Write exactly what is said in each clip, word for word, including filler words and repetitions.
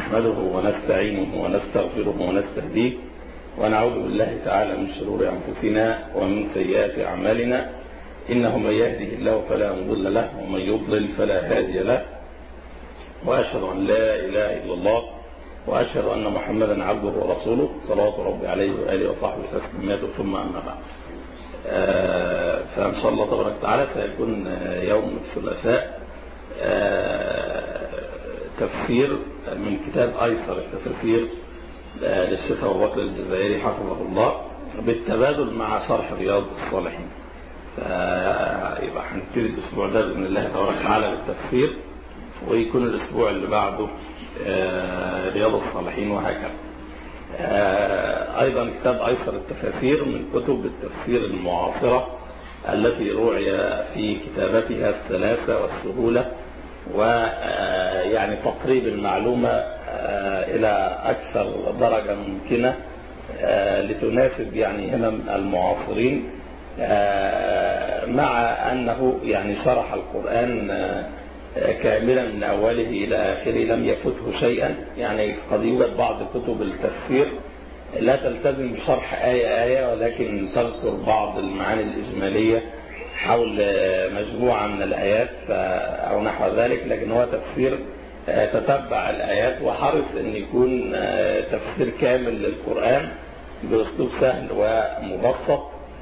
نحمده ونستعينه ونستغفره ونستهديه ونعوذ بالله تعالى من شرور أنفسنا ومن سيئات أعمالنا، إنه من يهده الله فلا مضل له ومن يضلل فلا هادي له، وأشهد أن لا إله إلا الله وأشهد أن محمدا عبده ورسوله صلوات ربي عليه وآله وصحبه تسليماته، ثم أما بعد. آه فإن شاء الله تبارك وتعالى سيكون يوم الثلاثاء آه تفسير من كتاب أيسر التفسير آه للشيخ أبو بكر الجزائري حفظه الله بالتبادل مع شرح رياض الصالحين. فيبقى هنبتدي الأسبوع ده بإذن الله تبارك وتعالى بالتفسير، ويكون الأسبوع اللي بعده آه رياض الصالحين، وهكذا. آه أيضا كتاب أيسر التفاسير من كتب التفسير المعاصرة التي روعي في كتابتها السلاسة والسهولة، ويعني تقريب المعلومة آه إلى أكثر درجة ممكنة آه لتناسب يعني همم المعاصرين، آه مع أنه يعني شرح القرآن آه كاملا من أوله إلى آخره، لم يفته شيئا. يعني قد يوجد بعض كتب التفسير لا تلتزم بشرح آية آية، ولكن تذكر بعض المعاني الإجمالية حول مجموعة من الآيات أو نحو ذلك، لكن هو تفسير تتبع الآيات وحرص أن يكون تفسير كامل للقرآن بأسلوب سهل ومبسط،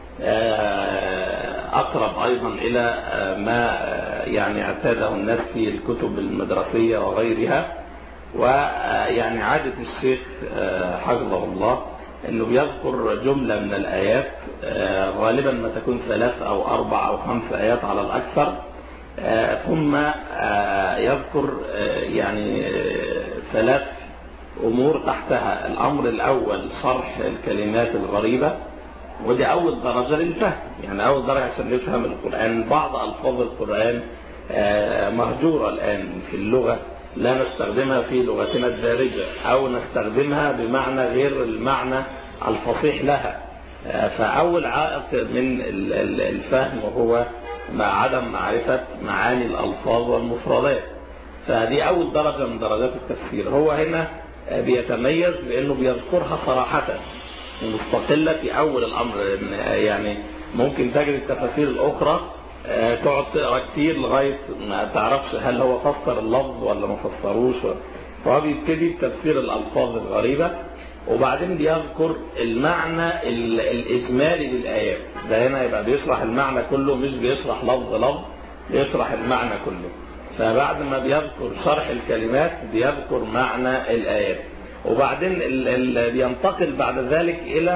أقرب أيضا إلى ما يعني اعتاده الناس في الكتب المدرسية وغيرها. ويعني عادة الشيخ حفظه الله أنه بيذكر جملة من الآيات، غالبا ما تكون ثلاث أو أربع أو خمس آيات على الأكثر، ثم يذكر يعني ثلاث أمور تحتها. الأمر الأول شرح الكلمات الغريبة، ودي أول درجة للفهم، يعني أول درجة عشان نفهم القرآن. بعض ألفاظ القرآن مهجورة الآن في اللغة، لا نستخدمها في لغتنا الدارجة أو نستخدمها بمعنى غير المعنى الفصيح لها. فأول عائق من الفهم هو مع عدم معرفة معاني الألفاظ والمفردات، فدي أول درجة من درجات التفسير. هو هنا بيتميز لأنه بيذكرها صراحة مستقلة في أول الأمر. يعني ممكن تجد التفاسير الأخرى تقعد تقرأ كتير لغاية ما تعرفش هل هو فسر اللفظ ولا ما فسروش، فهو بيبتدي بتفسير الألفاظ الغريبة، وبعدين بيذكر المعنى الإجمالي للآيات. ده هنا يبقى بيشرح المعنى كله، مش بيشرح لفظ لفظ، بيشرح المعنى كله. فبعد ما بيذكر شرح الكلمات بيذكر معنى الآيات، وبعدين بينتقل بعد ذلك إلى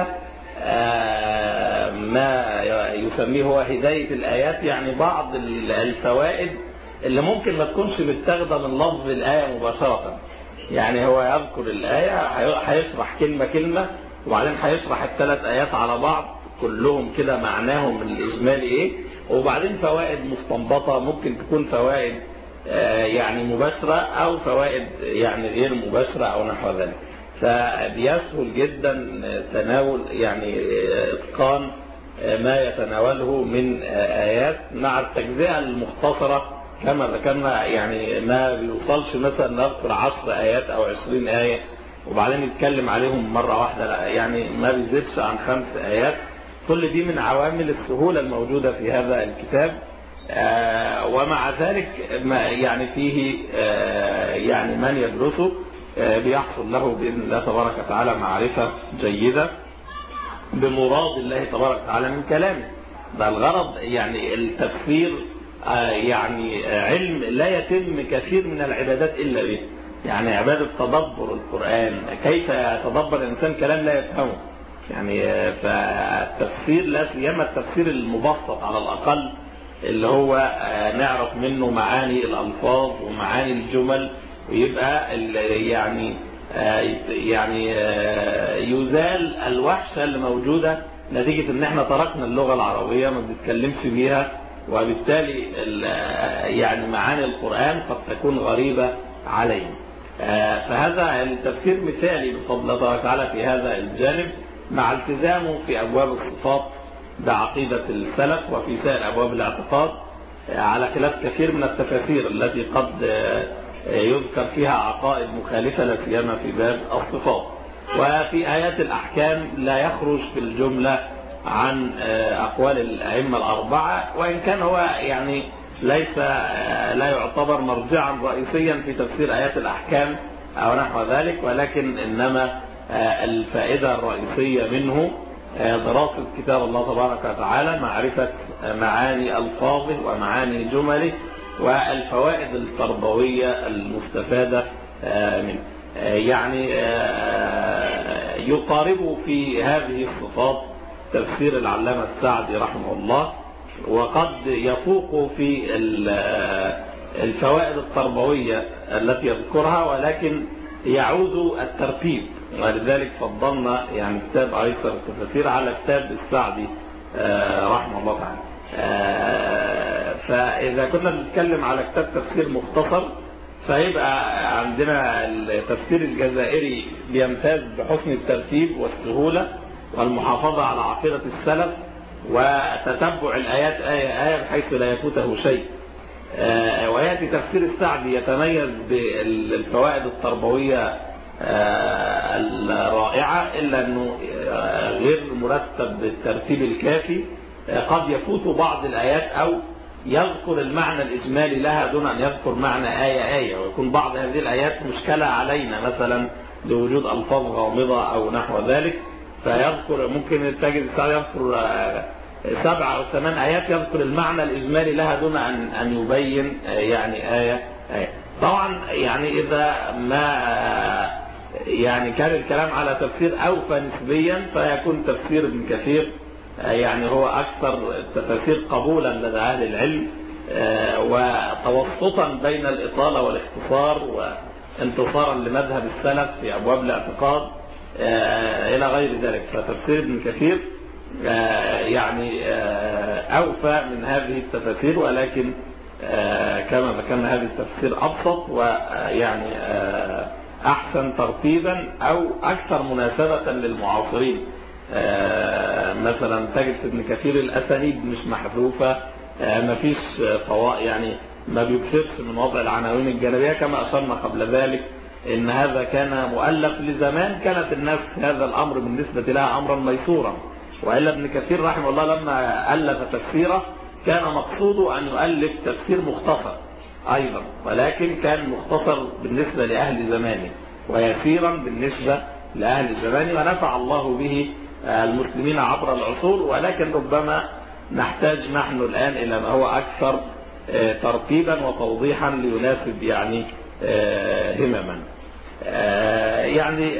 ما يسميه هو هداية الآيات، يعني بعض الفوائد اللي ممكن ما تكونش متاخده من لفظ الآية مباشرة. يعني هو يذكر الآية، هيشرح كلمة كلمة، وبعدين هيشرح الثلاث آيات على بعض كلهم كده معناهم الإجمالي إيه، وبعدين فوائد مستنبطة ممكن تكون فوائد يعني مباشرة أو فوائد يعني غير مباشرة أو نحو ذلك. فبيسهل جدا تناول يعني إتقان ما يتناوله من آيات مع التجزئة المختصرة كما ذكرنا. يعني ما بيوصلش مثلا نذكر عشر آيات أو عشرين آية وبعدين يتكلم عليهم مرة واحدة، لا، يعني ما بيزيدش عن خمس آيات. كل دي من عوامل السهولة الموجودة في هذا الكتاب. آه ومع ذلك ما يعني فيه آه يعني من يدرسه آه بيحصل له بإذن الله تبارك وتعالى معرفة جيدة بمراد الله تبارك وتعالى من كلامه. ده الغرض. يعني التفسير آه يعني علم لا يتم كثير من العبادات إلا به. يعني عبادة تدبر القرآن، كيف يتدبر الإنسان كلام لا يفهمه. يعني فالتفسير لا سيما التفسير المبسط على الأقل، اللي هو نعرف منه معاني الألفاظ ومعاني الجمل، ويبقى يعني يعني يزال الوحشة اللي موجودة نتيجة ان احنا تركنا اللغة العربية ما بنتكلمش بيها، وبالتالي يعني معاني القرآن قد تكون غريبة علينا. فهذا التفسير مثالي بفضل الله تعالى في هذا الجانب، مع التزامه في أبواب الصفات بعقيدة السلف وفي سائر أبواب الاعتقاد، على خلاف كثير من التفاسير التي قد يذكر فيها عقائد مخالفة لا سيما في باب الصفات. وفي آيات الأحكام لا يخرج في الجملة عن أقوال الأئمة الأربعة، وإن كان هو يعني ليس لا يعتبر مرجعا رئيسيا في تفسير آيات الأحكام أو نحو ذلك، ولكن إنما الفائدة الرئيسية منه دراسة كتاب الله تبارك وتعالى، معرفة معاني ألفاظه ومعاني جمله والفوائد التربوية المستفادة منه. يعني يقارب في هذه الصفات تفسير العلامة السعدي رحمه الله، وقد يفوق في الفوائد التربوية التي يذكرها، ولكن يعود الترتيب، ولذلك فضلنا يعني كتاب أيسر التفاسير على كتاب السعدي رحمه الله تعالى. فإذا كنا بنتكلم على كتاب تفسير مختصر، فيبقى عندنا التفسير الجزائري بيمتاز بحسن الترتيب والسهولة والمحافظة على عقيدة السلف وتتبع الآيات آية آية بحيث لا يفوته شيء. ويأتي تفسير السعدي يتميز بالفوائد التربوية الرائعة، إلا أنه غير مرتب بالترتيب الكافي، قد يفوت بعض الآيات أو يذكر المعنى الإجمالي لها دون أن يذكر معنى آية آية، ويكون بعض هذه الآيات مشكلة علينا مثلا لوجود ألفاظ غامضة أو نحو ذلك، فيذكر ممكن تجد السعدي يذكر سبع أو ثمان آيات يذكر المعنى الإجمالي لها دون أن أن يبين يعني آية آية. طبعا يعني إذا ما يعني كان الكلام على تفسير أوفى نسبيا، فيكون تفسير ابن كثير يعني هو أكثر التفاسير قبولا لدى أهل العلم، وتوسطا بين الإطالة والاختصار وانتصارا لمذهب السلف في أبواب الاعتقاد إلى غير ذلك. فتفسير ابن كثير يعني أوفى من هذه التفاسير، ولكن كما ذكرنا هذا التفسير أبسط ويعني أحسن ترتيبا أو أكثر مناسبة للمعاصرين. مثلا تجد في ابن كثير الأسانيد مش محذوفة، ما فيش فوائد، يعني ما بيكثرش من وضع العناوين الجانبية، كما أشرنا قبل ذلك إن هذا كان مؤلف لزمان كانت الناس هذا الأمر بالنسبة لها أمرا ميسورا، وإلا ابن كثير رحمه الله لما ألف تفسيره كان مقصوده أن يؤلف تفسير مختصر أيضا، ولكن كان مختصر بالنسبة لأهل زمانه ويسيرا بالنسبة لأهل زمانه، ونفع الله به المسلمين عبر العصور، ولكن ربما نحتاج نحن الآن إلى ما هو أكثر ترتيبا وتوضيحا ليناسب يعني همما. يعني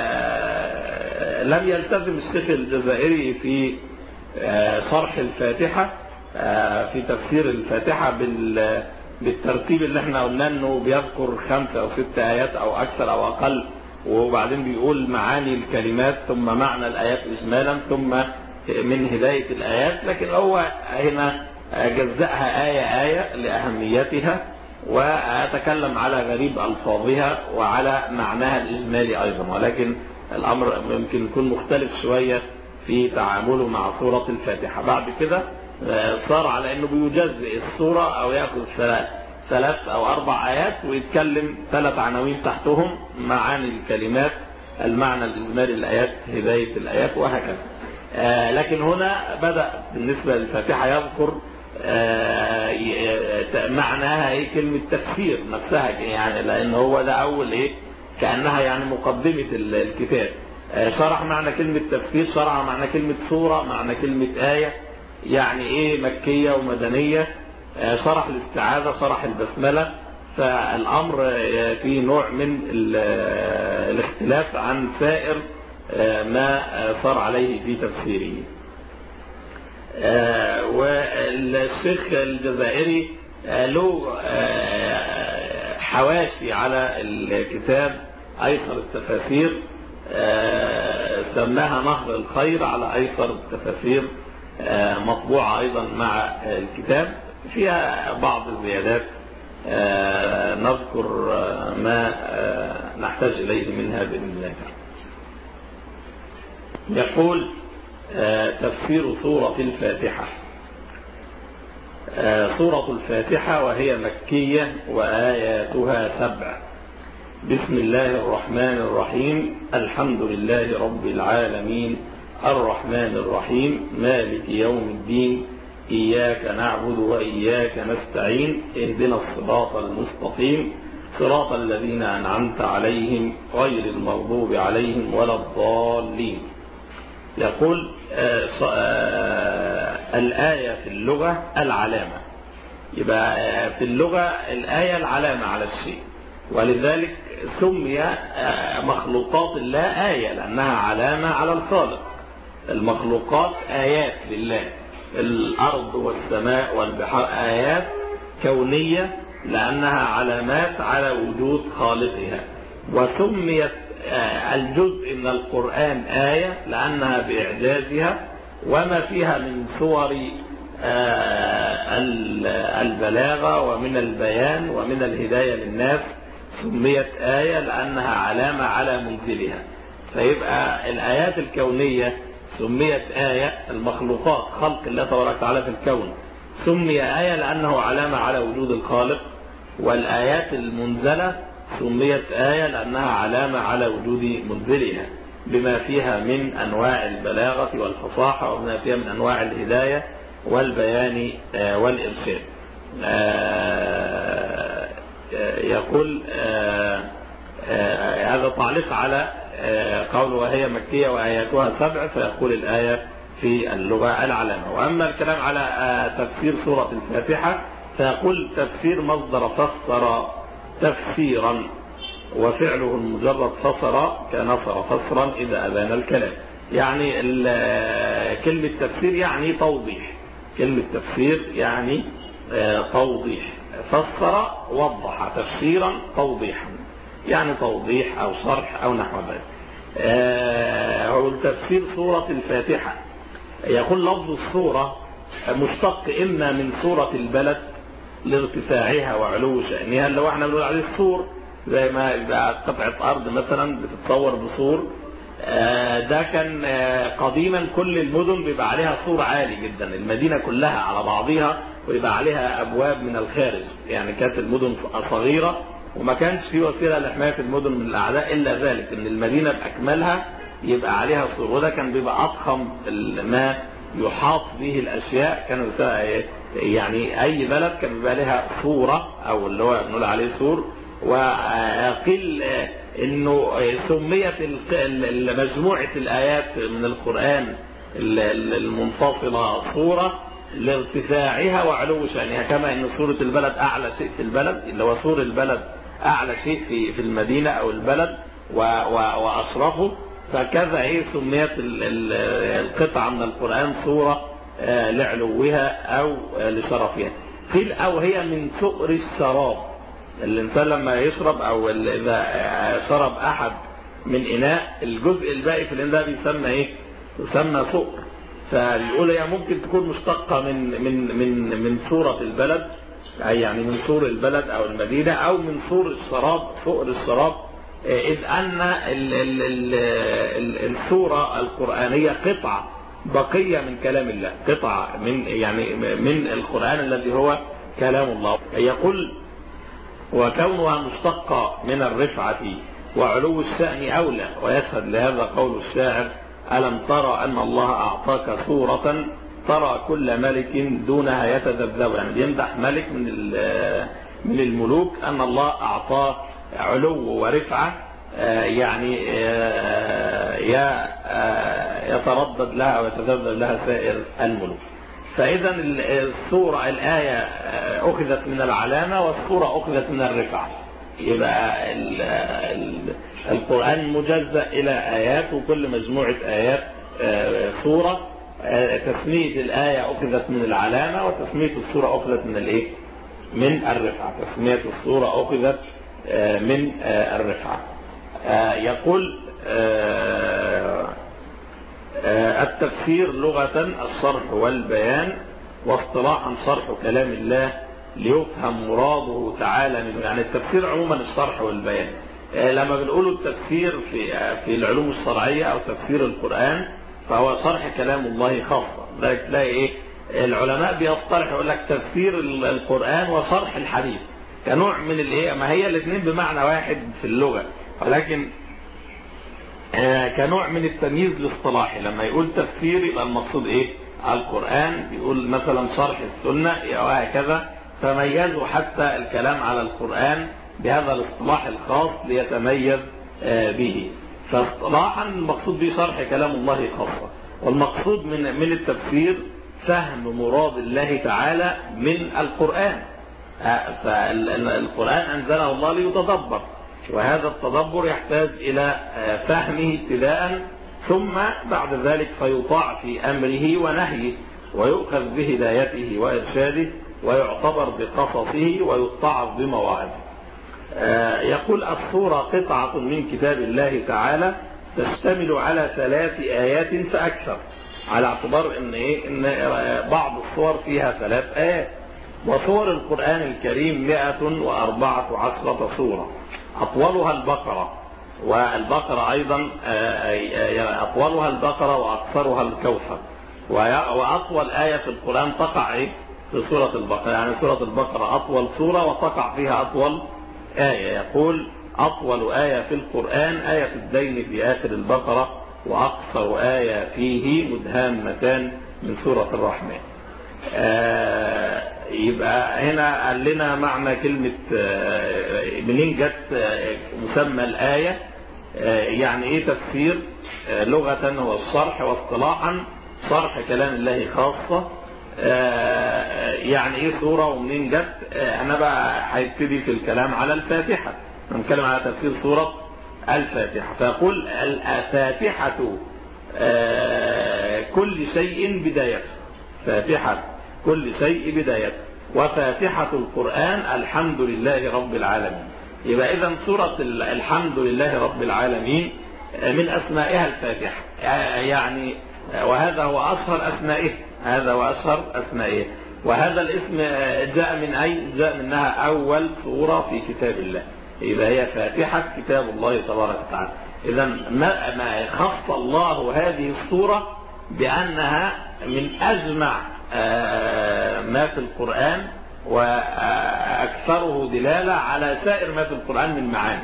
لم يلتزم الشيخ الجزائري في شرح الفاتحة في تفسير الفاتحة بالترتيب اللي احنا قلنا انه بيذكر خمسة او ست آيات او اكثر او اقل، وبعدين بيقول معاني الكلمات ثم معنى الآيات إجمالا ثم من هداية الآيات، لكن هو هنا جزأها آية آية لأهميتها، وأتكلم على غريب ألفاظها وعلى معناها الإجمالي أيضا، ولكن الأمر يمكن يكون مختلف شوية في تعامله مع سورة الفاتحة. بعد كده صار على أنه بيجزئ السورة أو يأخذ ثلاث أو أربع آيات ويتكلم ثلاث عناوين تحتهم معاني الكلمات، المعنى الإجمالي للآيات، هداية الآيات، وهكذا. آه لكن هنا بدأ بالنسبة للفاتحة يذكر آه معناها ايه كلمة تفسير نفسها، يعني لأن هو ده أول ايه كأنها يعني مقدمة الكتاب. آه شرح معنى كلمة تفسير، شرح معنى كلمة سورة، معنى كلمة آية، يعني ايه مكية ومدنية، آه شرح الاستعاذة، شرح البسملة. فالأمر فيه نوع من الاختلاف عن سائر ما صار عليه في تفسيره. والشيخ الجزائري له حواشي على الكتاب أيسر التفاسير سماها نهر الخير على أيسر التفاسير، مطبوعة أيضا مع الكتاب، فيها بعض الزيادات نذكر ما نحتاج إليه منها بإذن الله. يقول تفسير سورة الفاتحة. سورة الفاتحة وهي مكية وآياتها سبع. بسم الله الرحمن الرحيم. الحمد لله رب العالمين الرحمن الرحيم مالك يوم الدين إياك نعبد وإياك نستعين اهدنا الصراط المستقيم صراط الذين أنعمت عليهم غير المغضوب عليهم ولا الضالين. يقول آآ آآ الآية في اللغة العلامة. يبقى في اللغة الآية العلامة على الشيء، ولذلك سمي مخلوقات الله آية لأنها علامة على الخالق. المخلوقات آيات لله، الأرض والسماء والبحار آيات كونية لأنها علامات على وجود خالقها. وسميت الجزء من القرآن آية لأنها بإعجازها وما فيها من صور البلاغة ومن البيان ومن الهداية للناس سميت آية لأنها علامة على منزلها. فيبقى الآيات الكونية سميت آية، المخلوقات خلق الله تبارك وتعالى في الكون سمي آية لأنه علامة على وجود الخالق، والآيات المنزلة سميت آية لأنها علامة على وجود منزلها بما فيها من أنواع البلاغة والفصاحة وبما فيها من أنواع الهداية والبيان والإرشاد. يقول هذا تعليق على قول وهي مكية وآياتها سبع، فيقول الآية في اللغة العلامة. وأما الكلام على تفسير سورة الفاتحة فيقول تفسير مصدر فسر تفسيرا وفعله المجرد فسر كنصر فسرا إذا أبان الكلام. يعني كلمة تفسير يعني توضيح، كلمة تفسير يعني توضيح، فسر وضح، تفسيرا توضيحا يعني توضيح أو شرح أو نحو ذلك. هو تفسير سورة الفاتحة. يقول لفظ السورة مشتق إما من سورة البلد لارتفاعها وعلو شأنها، اللي هو احنا بنقول عليه السور، زي ما يبقى قطعة أرض مثلا بتتصور بسور. ده كان قديما كل المدن بيبقى عليها سور عالي جدا، المدينة كلها على بعضها ويبقى عليها أبواب من الخارج. يعني كانت المدن صغيرة وما كانش في وسيلة لحماية المدن من الأعداء إلا ذلك، إن المدينة بأكملها يبقى عليها سور. وده كان بيبقى أضخم ما يحاط به الأشياء. كانوا يعني أي بلد كان بيبقى لها صورة أو اللي هو بنقول عليه سور. وقيل إنه سميت مجموعة الآيات من القرآن المنفصلة صورة لارتفاعها وعلو شأنها، كما إن سورة البلد أعلى شيء في البلد، اللي هو سور البلد أعلى شيء في في المدينة أو البلد وأشرفه. فكذا هي سميت القطعة من القرآن صورة لعلوها أو لشرفها. قيل أو هي من سؤر الشراب، الإنسان لما يشرب أو إذا شرب أحد من إناء الجزء الباقي في الإناء بيسمى إيه؟ يسمى سؤر. فالأولى هي ممكن تكون مشتقة من من من من سورة البلد، أي يعني من سور البلد أو المدينة، أو من سور الشراب، سؤر الشراب، إذ أن السورة القرآنية قطعة بقية من كلام الله، قطعة من يعني من القرآن الذي هو كلام الله. يقول وكونها مشتقة من الرفعة وعلو الشأن أولى، ويشهد لهذا قول الشاعر: ألم ترى أن الله أعطاك سورة ترى كل ملك دونها يتذبذب. يعني بيمدح ملك من من الملوك أن الله أعطاه علو ورفعة، يعني يتردد لها ويتذبذب لها سائر الملوك. فإذا السورة الآية أخذت من العلامة والسورة أخذت من الرفعة. يبقى القرآن مجزأ إلى آيات، وكل مجموعة آيات سورة. تسمية الآية أخذت من العلامة، وتسمية السورة أخذت من الإيه؟ من الرفعة. تسمية السورة أخذت من الرفعة. يقول التفسير لغة الشرح والبيان، واصطلاحا شرح كلام الله ليفهم مراده تعالى منه. يعني التفسير عموما الشرح والبيان. لما بنقول التفسير في في العلوم الشرعية أو تفسير القرآن فهو شرح كلام الله خاصة. لا تلاقي إيه العلماء بيصطلحوا يقول لك تفسير القرآن وشرح الحديث كنوع من الايه، ما هي الاثنين بمعنى واحد في اللغة، ولكن كنوع من التمييز الاصطلاحي. لما يقول تفسير يبقى المقصود ايه؟ القرآن. يقول مثلا شرح السنة وهكذا، فميزوا حتى الكلام على القرآن بهذا الاصطلاح الخاص ليتميز به. فاصطلاحا المقصود به شرح كلام الله خاصة، والمقصود من من التفسير فهم مراد الله تعالى من القرآن. فالقرآن أنزله الله ليتدبر، وهذا التدبر يحتاج إلى فهمه ابتداء، ثم بعد ذلك فيطاع في أمره ونهيه، ويؤخذ بهدايته وإرشاده، ويعتبر بقصصه، ويتعظ بمواعظه. يقول السورة قطعة من كتاب الله تعالى تشتمل على ثلاث آيات فأكثر، على اعتبار إن, إيه؟ إن بعض الصور فيها ثلاث آيات. وصور القرآن الكريم مئة وأربعة عشرة صورة، أطولها البقرة، والبقرة أيضا أطولها البقرة وأكثرها الكوثر. وأطول آية في القرآن تقع إيه؟ في سورة البقرة، يعني سورة البقرة أطول سورة وتقع فيها أطول آية. يقول أطول آية في القرآن آية الدين في آخر البقرة، وأقصر آية فيه مدهامتان من سورة الرحمن. آه يبقى هنا قال لنا معنى كلمة آه منين جت آه مسمى الآية، آه يعني ايه تفسير آه لغة هو الشرح، واصطلاحا شرح كلام الله خاصة. آه يعني ايه سورة ومنين جت. آه انا بقى هيبتدي في الكلام على الفاتحة، نتكلم على تفسير سورة الفاتحة. فيقول الفاتحة آه كل شيء بدايته، فاتحة كل شيء بدايته، وفاتحة القرآن الحمد لله رب العالمين. يبقى إذن سورة الحمد لله رب العالمين من أسمائها الفاتحة، يعني وهذا هو أشهر أسمائه، هذا هو أشهر أسمائه. وهذا الاسم جاء من أي؟ جاء منها أول سورة في كتاب الله، إذا هي فاتحة كتاب الله تبارك وتعالى. إذن ما, ما خص الله هذه السورة بأنها من أجمع ما في القرآن، وأكثره دلالة على سائر ما في القرآن من معاني.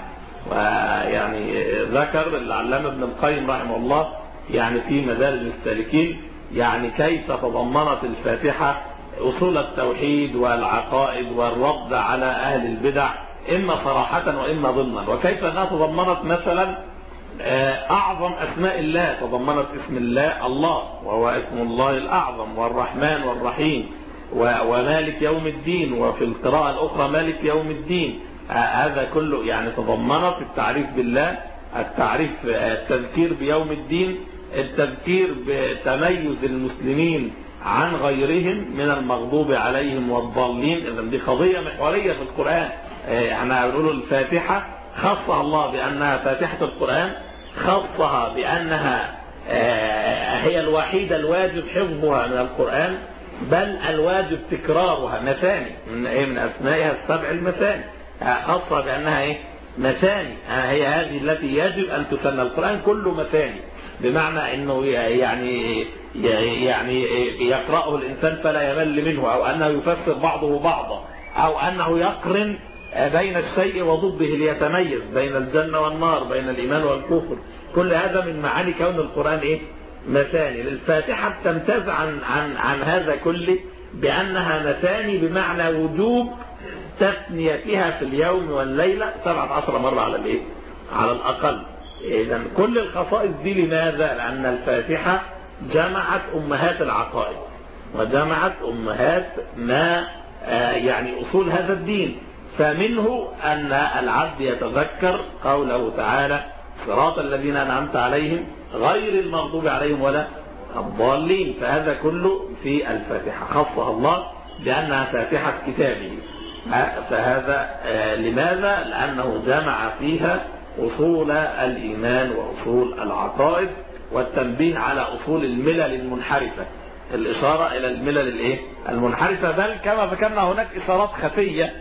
ويعني ذكر العلامة ابن القيم رحمه الله يعني في مدارج السالكين يعني كيف تضمنت الفاتحة أصول التوحيد والعقائد والرد على أهل البدع، إما صراحة وإما ضمنا، وكيف أنها تضمنت مثلا أعظم أسماء الله، تضمنت اسم الله الله، وهو اسم الله الأعظم، والرحمن والرحيم، ومالك يوم الدين، وفي القراءة الأخرى مالك يوم الدين. هذا كله يعني تضمنت التعريف بالله، التعريف التذكير بيوم الدين، التذكير بتميز المسلمين عن غيرهم من المغضوب عليهم والضالين. إذن دي قضية محورية في القرآن. احنا بنقول الفاتحة خصها الله بأنها فاتحة القرآن، خصها بأنها هي الوحيدة الواجب حفظها من القرآن، بل الواجب تكرارها مثاني، من أسمائها السبع المثاني، خصها بأنها إيه؟ مثاني، هي هذه التي يجب أن تسمى. القرآن كله مثاني، بمعنى أنه يعني يعني يقرأه الإنسان فلا يمل منه، أو أنه يفسر بعضه بعضا، أو أنه يقرن بين الشيء وضده ليتميز بين الجنة والنار، بين الإيمان والكفر. كل هذا من معاني كون القرآن إيه؟ مثاني. الفاتحة تمتاز عن, عن, عن هذا كله بأنها مثاني، بمعنى وجوب تثنيتها في اليوم والليلة سبعة عشر مرة على الإيه؟ على الأقل. إذن كل الخصائص دي لماذا؟ لأن الفاتحة جمعت أمهات العقائد، وجمعت أمهات ما يعني أصول هذا الدين. فمنه أن العبد يتذكر قوله تعالى صراط الذين أنعمت عليهم غير المغضوب عليهم ولا الضالين. فهذا كله في الفاتحة، خصها الله بأنها فاتحة كتابه. فهذا لماذا؟ لأنه جمع فيها أصول الإيمان وأصول العقائد، والتنبيه على أصول الملل المنحرفة، الإشارة إلى الملل المنحرفة. بل كما ذكرنا هناك إشارات خفية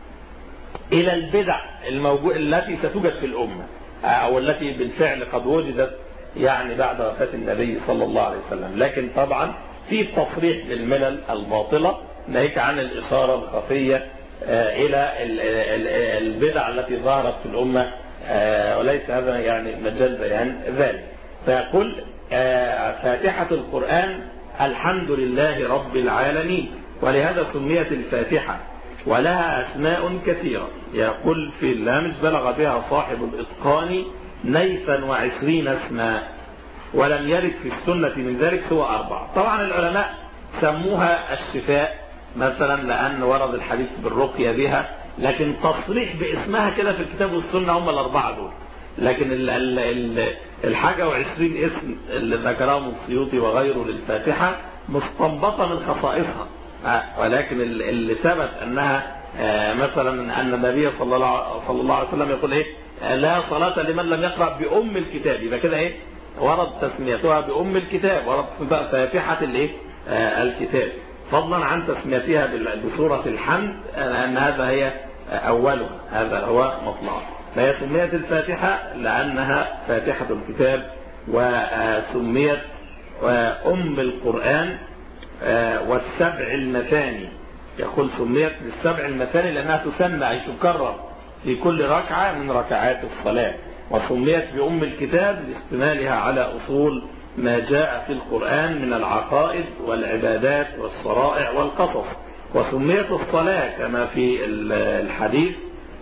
إلى البدع الموجودة التي ستوجد في الأمة، أو التي بالفعل قد وجدت يعني بعد وفاة النبي صلى الله عليه وسلم. لكن طبعا في تصريح بالملل الباطلة ناهيك عن الإشارة الخفية إلى البدع التي ظهرت في الأمة، وليس هذا يعني مجال بيان ذلك. فيقول فاتحة القرآن الحمد لله رب العالمين، ولهذا سميت الفاتحة ولها أسماء كثيرة. يقول في اللامج بلغ بها صاحب الإتقان نيفا وعشرين اسما، ولم يرد في السنة من ذلك سوى أربعة. طبعا العلماء سموها الشفاء مثلا لأن ورد الحديث بالرقية بها، لكن تصريح باسمها كده في الكتاب والسنة هم الأربعة دول. لكن ال ال ال الحاجة وعشرين اسم اللي ذكرهم السيوطي وغيره للفاتحة مستنبطة من خصائصها، ولكن اللي ثبت أنها مثلا أن النبي صلى الله عليه وسلم يقول إيه لا صلاة لمن لم يقرأ بأم الكتاب، يبقى كده إيه ورد تسميتها بأم الكتاب، ورد فاتحة الإيه الكتاب، فضلا عن تسميتها بسورة الحمد لأن هذا هي أولها، هذا هو مطلع. فهي سميت الفاتحة لأنها فاتحة الكتاب، وسميت أم القرآن والسبع المثاني. يقول سميت بالسبع المثاني لأنها تسمى أي تكرر في كل ركعة من ركعات الصلاة، وسميت بأم الكتاب لاستمالها على أصول ما جاء في القرآن من العقائد والعبادات والشرائع والقصص. وسميت الصلاة كما في الحديث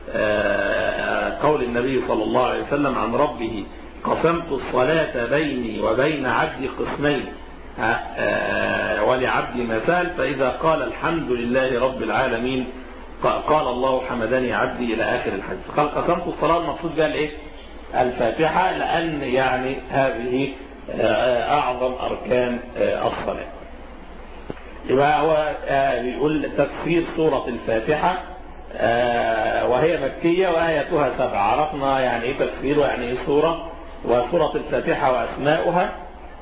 قول النبي صلى الله عليه وسلم عن ربه قسمت الصلاة بيني وبين عبدي قسمين ولعبدي مثال، فإذا قال الحمد لله رب العالمين قال الله حمدني عبدي إلى آخر الحديث. قال قسمت الصلاة المقصود بها الإيه؟ الفاتحة، لأن يعني هذه أعظم أركان الصلاة. يبقى هو بيقول تفسير سورة الفاتحة وهي مكية وآياتها سبع. عرفنا يعني إيه تفسير ويعني إيه سورة، وسورة الفاتحة وأسماؤها،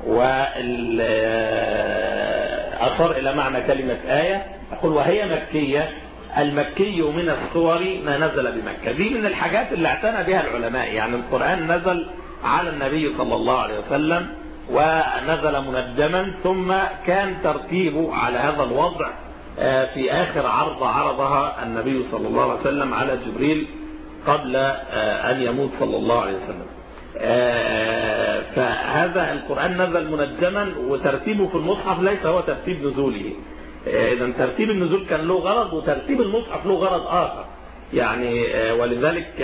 وأشار إلى معنى كلمة آية. يقول وهي مكية، المكي من السور ما نزل بمكة. دي من الحاجات اللي اعتنى بها العلماء، يعني القرآن نزل على النبي صلى الله عليه وسلم ونزل منجما، ثم كان ترتيبه على هذا الوضع في آخر عرض عرضها النبي صلى الله عليه وسلم على جبريل قبل أن يموت صلى الله عليه وسلم. فهذا القرآن نزل منجما، وترتيبه في المصحف ليس هو ترتيب نزوله. إذا ترتيب النزول كان له غرض، وترتيب المصحف له غرض آخر يعني. ولذلك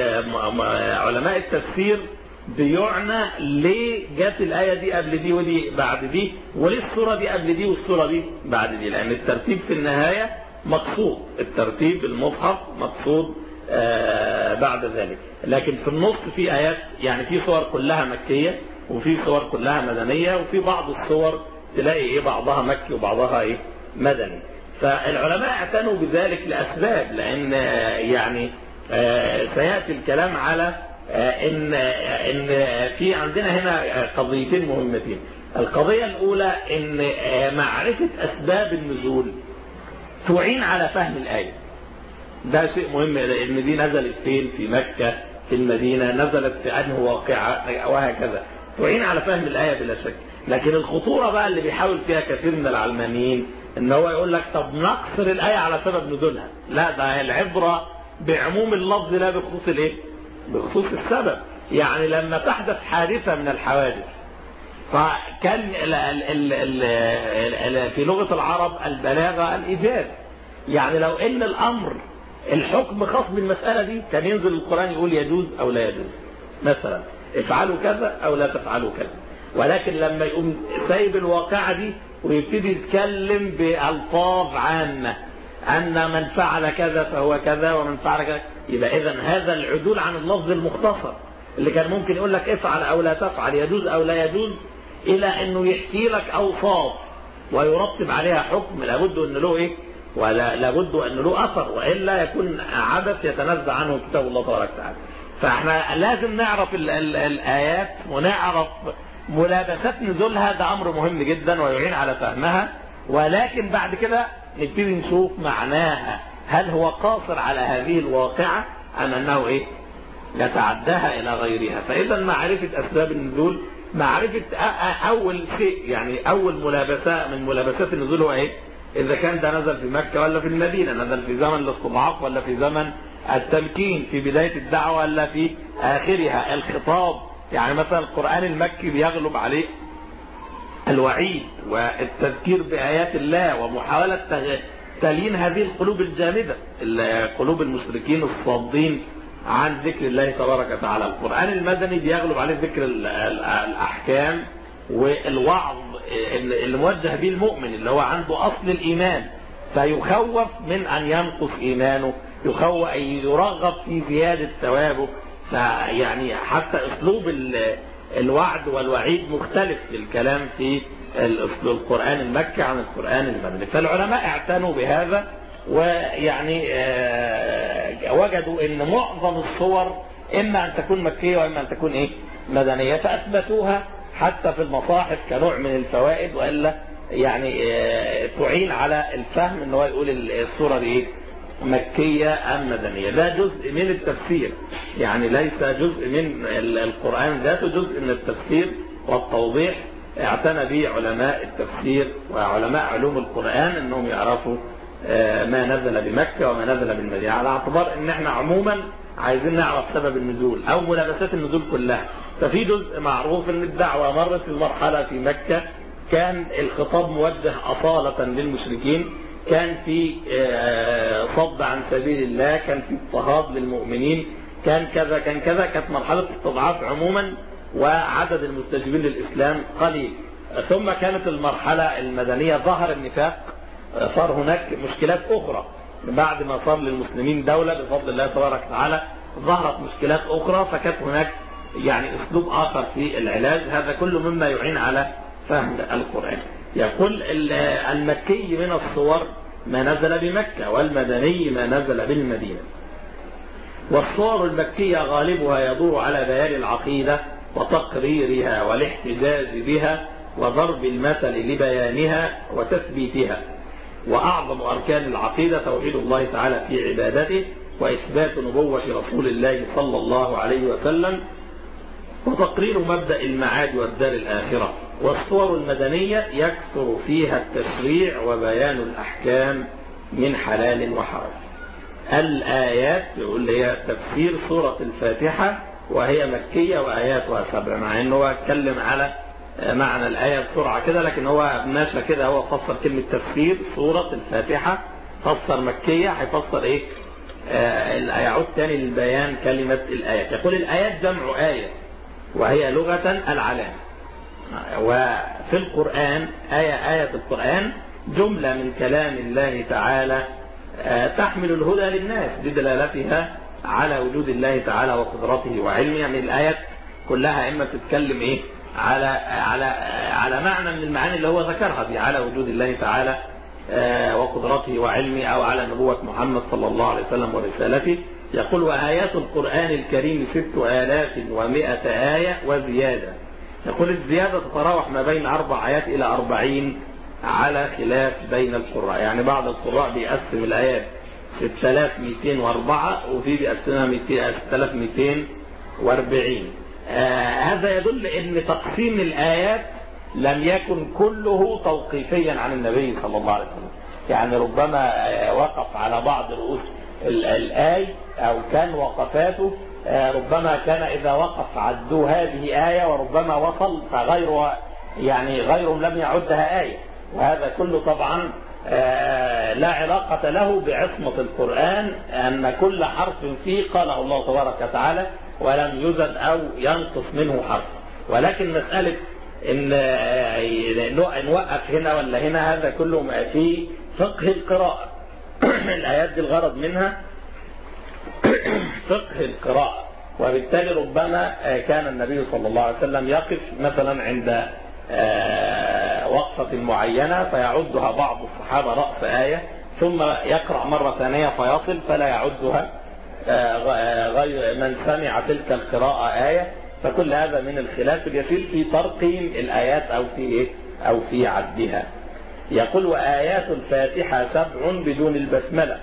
علماء التفسير بيعنى ليه جت الآية دي قبل دي ودي بعد دي، وليه السورة دي قبل دي والسورة دي بعد دي، لأن الترتيب في النهاية مقصود، الترتيب المصحف مقصود بعد ذلك. لكن في النص في آيات، يعني في صور كلها مكية وفي صور كلها مدنية، وفي بعض الصور تلاقي إيه بعضها مكي وبعضها إيه مدني. فالعلماء اعتنوا بذلك لأسباب، لأن يعني سيأتي الكلام على إن إن في عندنا هنا قضيتين مهمتين. القضية الأولى إن معرفة أسباب النزول تعين على فهم الآية، ده شيء مهم، لأن دي نزلت فين، في مكة، في المدينة، نزلت في أنه واقعة وهكذا، تعين على فهم الآية بلا شك. لكن الخطورة بقى اللي بيحاول فيها كثير من العلمانيين ان هو يقول لك طب نقصر الآية على سبب نزولها. لا، ده العبرة بعموم اللفظ لا بخصوص الايه، بخصوص السبب. يعني لما تحدث حادثة من الحوادث، فكان ال ال ال ال في لغة العرب البلاغة الإيجاز. يعني لو ان الامر الحكم خاص بالمسألة دي كان ينزل القرآن يقول يجوز او لا يجوز، مثلا افعلوا كذا او لا تفعلوا كذا. ولكن لما يقوم سايب الواقعة دي ويبتدي يتكلم بألفاظ عامة أن من فعل كذا فهو كذا ومن فعل كذا، يبقى إذن هذا العدول عن اللفظ المختصر اللي كان ممكن يقول لك افعل أو لا تفعل، يجوز أو لا يجوز، إلى أنه يحكي لك أوصاف ويرتب عليها حكم لابد أن له إيه، ولا لابد أن له أثر، وإلا يكون عبث يتنزع عنه كتاب الله تبارك وتعالى. فاحنا لازم نعرف ال ال الآيات ونعرف ملابسات نزولها، ده أمر مهم جدا ويعين على فهمها. ولكن بعد كده نبتدي نشوف معناها، هل هو قاصر على هذه الواقعة أم أنه إيه يتعداها إلى غيرها. فإذا معرفة أسباب النزول معرفة أول شيء، يعني أول ملابسة من ملابسات النزول هو إيه؟ إذا كان ده نزل في مكة ولا في المدينة، نزل في زمن الاستضعاف ولا في زمن التمكين، في بداية الدعوة ولا في آخرها، الخطاب. يعني مثلا القرآن المكي بيغلب عليه الوعيد والتذكير بآيات الله ومحاولة تلين هذه القلوب الجامدة، قلوب المشركين الصادين عن ذكر الله تبارك وتعالى. القرآن المدني بيغلب عليه ذكر الأحكام والوعظ اللي موجه به المؤمن اللي هو عنده أصل الإيمان، فيخوف من أن ينقص إيمانه، يخوف أن يرغب في زيادة ثوابه. فيعني حتى أسلوب الوعد والوعيد مختلف في الكلام في القرآن المكي عن القرآن المدني. فالعلماء اعتنوا بهذا، ويعني وجدوا ان معظم الصور اما ان تكون مكية واما ان تكون ايه مدنية، فاثبتوها حتى في المصاحف كنوع من الفوائد، والا يعني تعين على الفهم ان هو يقول الصورة دي ايه مكية ام مدنية. ده جزء من التفسير، يعني ليس جزء من القرآن ذاته، جزء من التفسير والتوضيح اعتنى به علماء التفسير وعلماء علوم القرآن انهم يعرفوا ما نزل بمكة وما نزل بالمدينة، على اعتبار ان احنا عموما عايزين نعرف سبب النزول او ملابسات النزول كلها. ففي جزء معروف ان الدعوة مرت في المرحلة في مكة كان الخطاب موجه أصالة للمشركين، كان في صد عن سبيل الله، كان في اضطهاد للمؤمنين، كان كذا كان كذا، كانت مرحلة استضعاف عموما وعدد المستجيبين للإسلام قليل. ثم كانت المرحلة المدنية ظهر النفاق، صار هناك مشكلات أخرى بعد ما صار للمسلمين دولة بفضل الله تبارك وتعالى، ظهرت مشكلات أخرى، فكانت هناك يعني أسلوب آخر في العلاج. هذا كله مما يعين على فهم القرآن. يقول المكي من الصور ما نزل بمكة، والمدني ما نزل بالمدينة. والصور المكية غالبها يدور على بيان العقيدة وتقريرها والاحتجاج بها وضرب المثل لبيانها وتثبيتها. وأعظم أركان العقيدة توحيد الله تعالى في عبادته وإثبات نبوة رسول الله صلى الله عليه وسلم وتقرير مبدأ المعاد والدار الآخرة. والصور المدنية يكثر فيها التشريع وبيان الأحكام من حلال وحرام. الآيات يقول هي تفسير سورة الفاتحة، وهي مكية وآياتها سبع، مع أنه هو اتكلم على معنى الآية بسرعة كده، لكن هو ماشى كده، هو فسر كلمة تفسير سورة الفاتحة، فسر مكية، هيفسر إيه آه يعود تاني للبيان كلمة الآيات. يقول الآيات جمع آية، وهي لغة العلامة. وفي القرآن آية آية القرآن جملة من كلام الله تعالى تحمل الهدى للناس بدلالتها على وجود الله تعالى وقدرته وعلمه. يعني الآيات كلها إما تتكلم إيه على على على معنى من المعاني اللي هو ذكرها دي، على وجود الله تعالى وقدرته وعلمه، أو على نبوة محمد صلى الله عليه وسلم ورسالته. يقول وآيات القرآن الكريم ست آلاف ومائة آية وزيادة. يقول الزيادة تتراوح ما بين أربع آيات إلى أربعين على خلاف بين القراء. يعني بعض القراء بيقسم الآيات ستة آلاف ومئتين وأربعة، وفي بيقسمها ستة آلاف ومئتين وأربعين. آه هذا يدل ان تقسيم الآيات لم يكن كله توقيفيا عن النبي صلى الله عليه وسلم. يعني ربما وقف على بعض رؤوس الآية، أو كان وقفاته ربما كان إذا وقف عدوا هذه آية، وربما وصل فغيرها يعني غيرهم لم يعدها آية. وهذا كله طبعا لا علاقة له بعصمة القرآن، أن كل حرف فيه قاله الله تبارك وتعالى ولم يزد أو ينقص منه حرف. ولكن مسألة إن نوقف هنا ولا هنا، هذا كله ما في فقه القراءة. الآيات دي الغرض منها فقه القراءة، وبالتالي ربما كان النبي صلى الله عليه وسلم يقف مثلا عند وقفة معينة فيعدها بعض الصحابة رأس آية، ثم يقرأ مرة ثانية فيصل فلا يعدها غير من سمع تلك القراءة آية. فكل هذا من الخلاف اليسير في ترقيم الآيات أو في أو في عدها. يقول وآيات الفاتحة سبع بدون البسملة.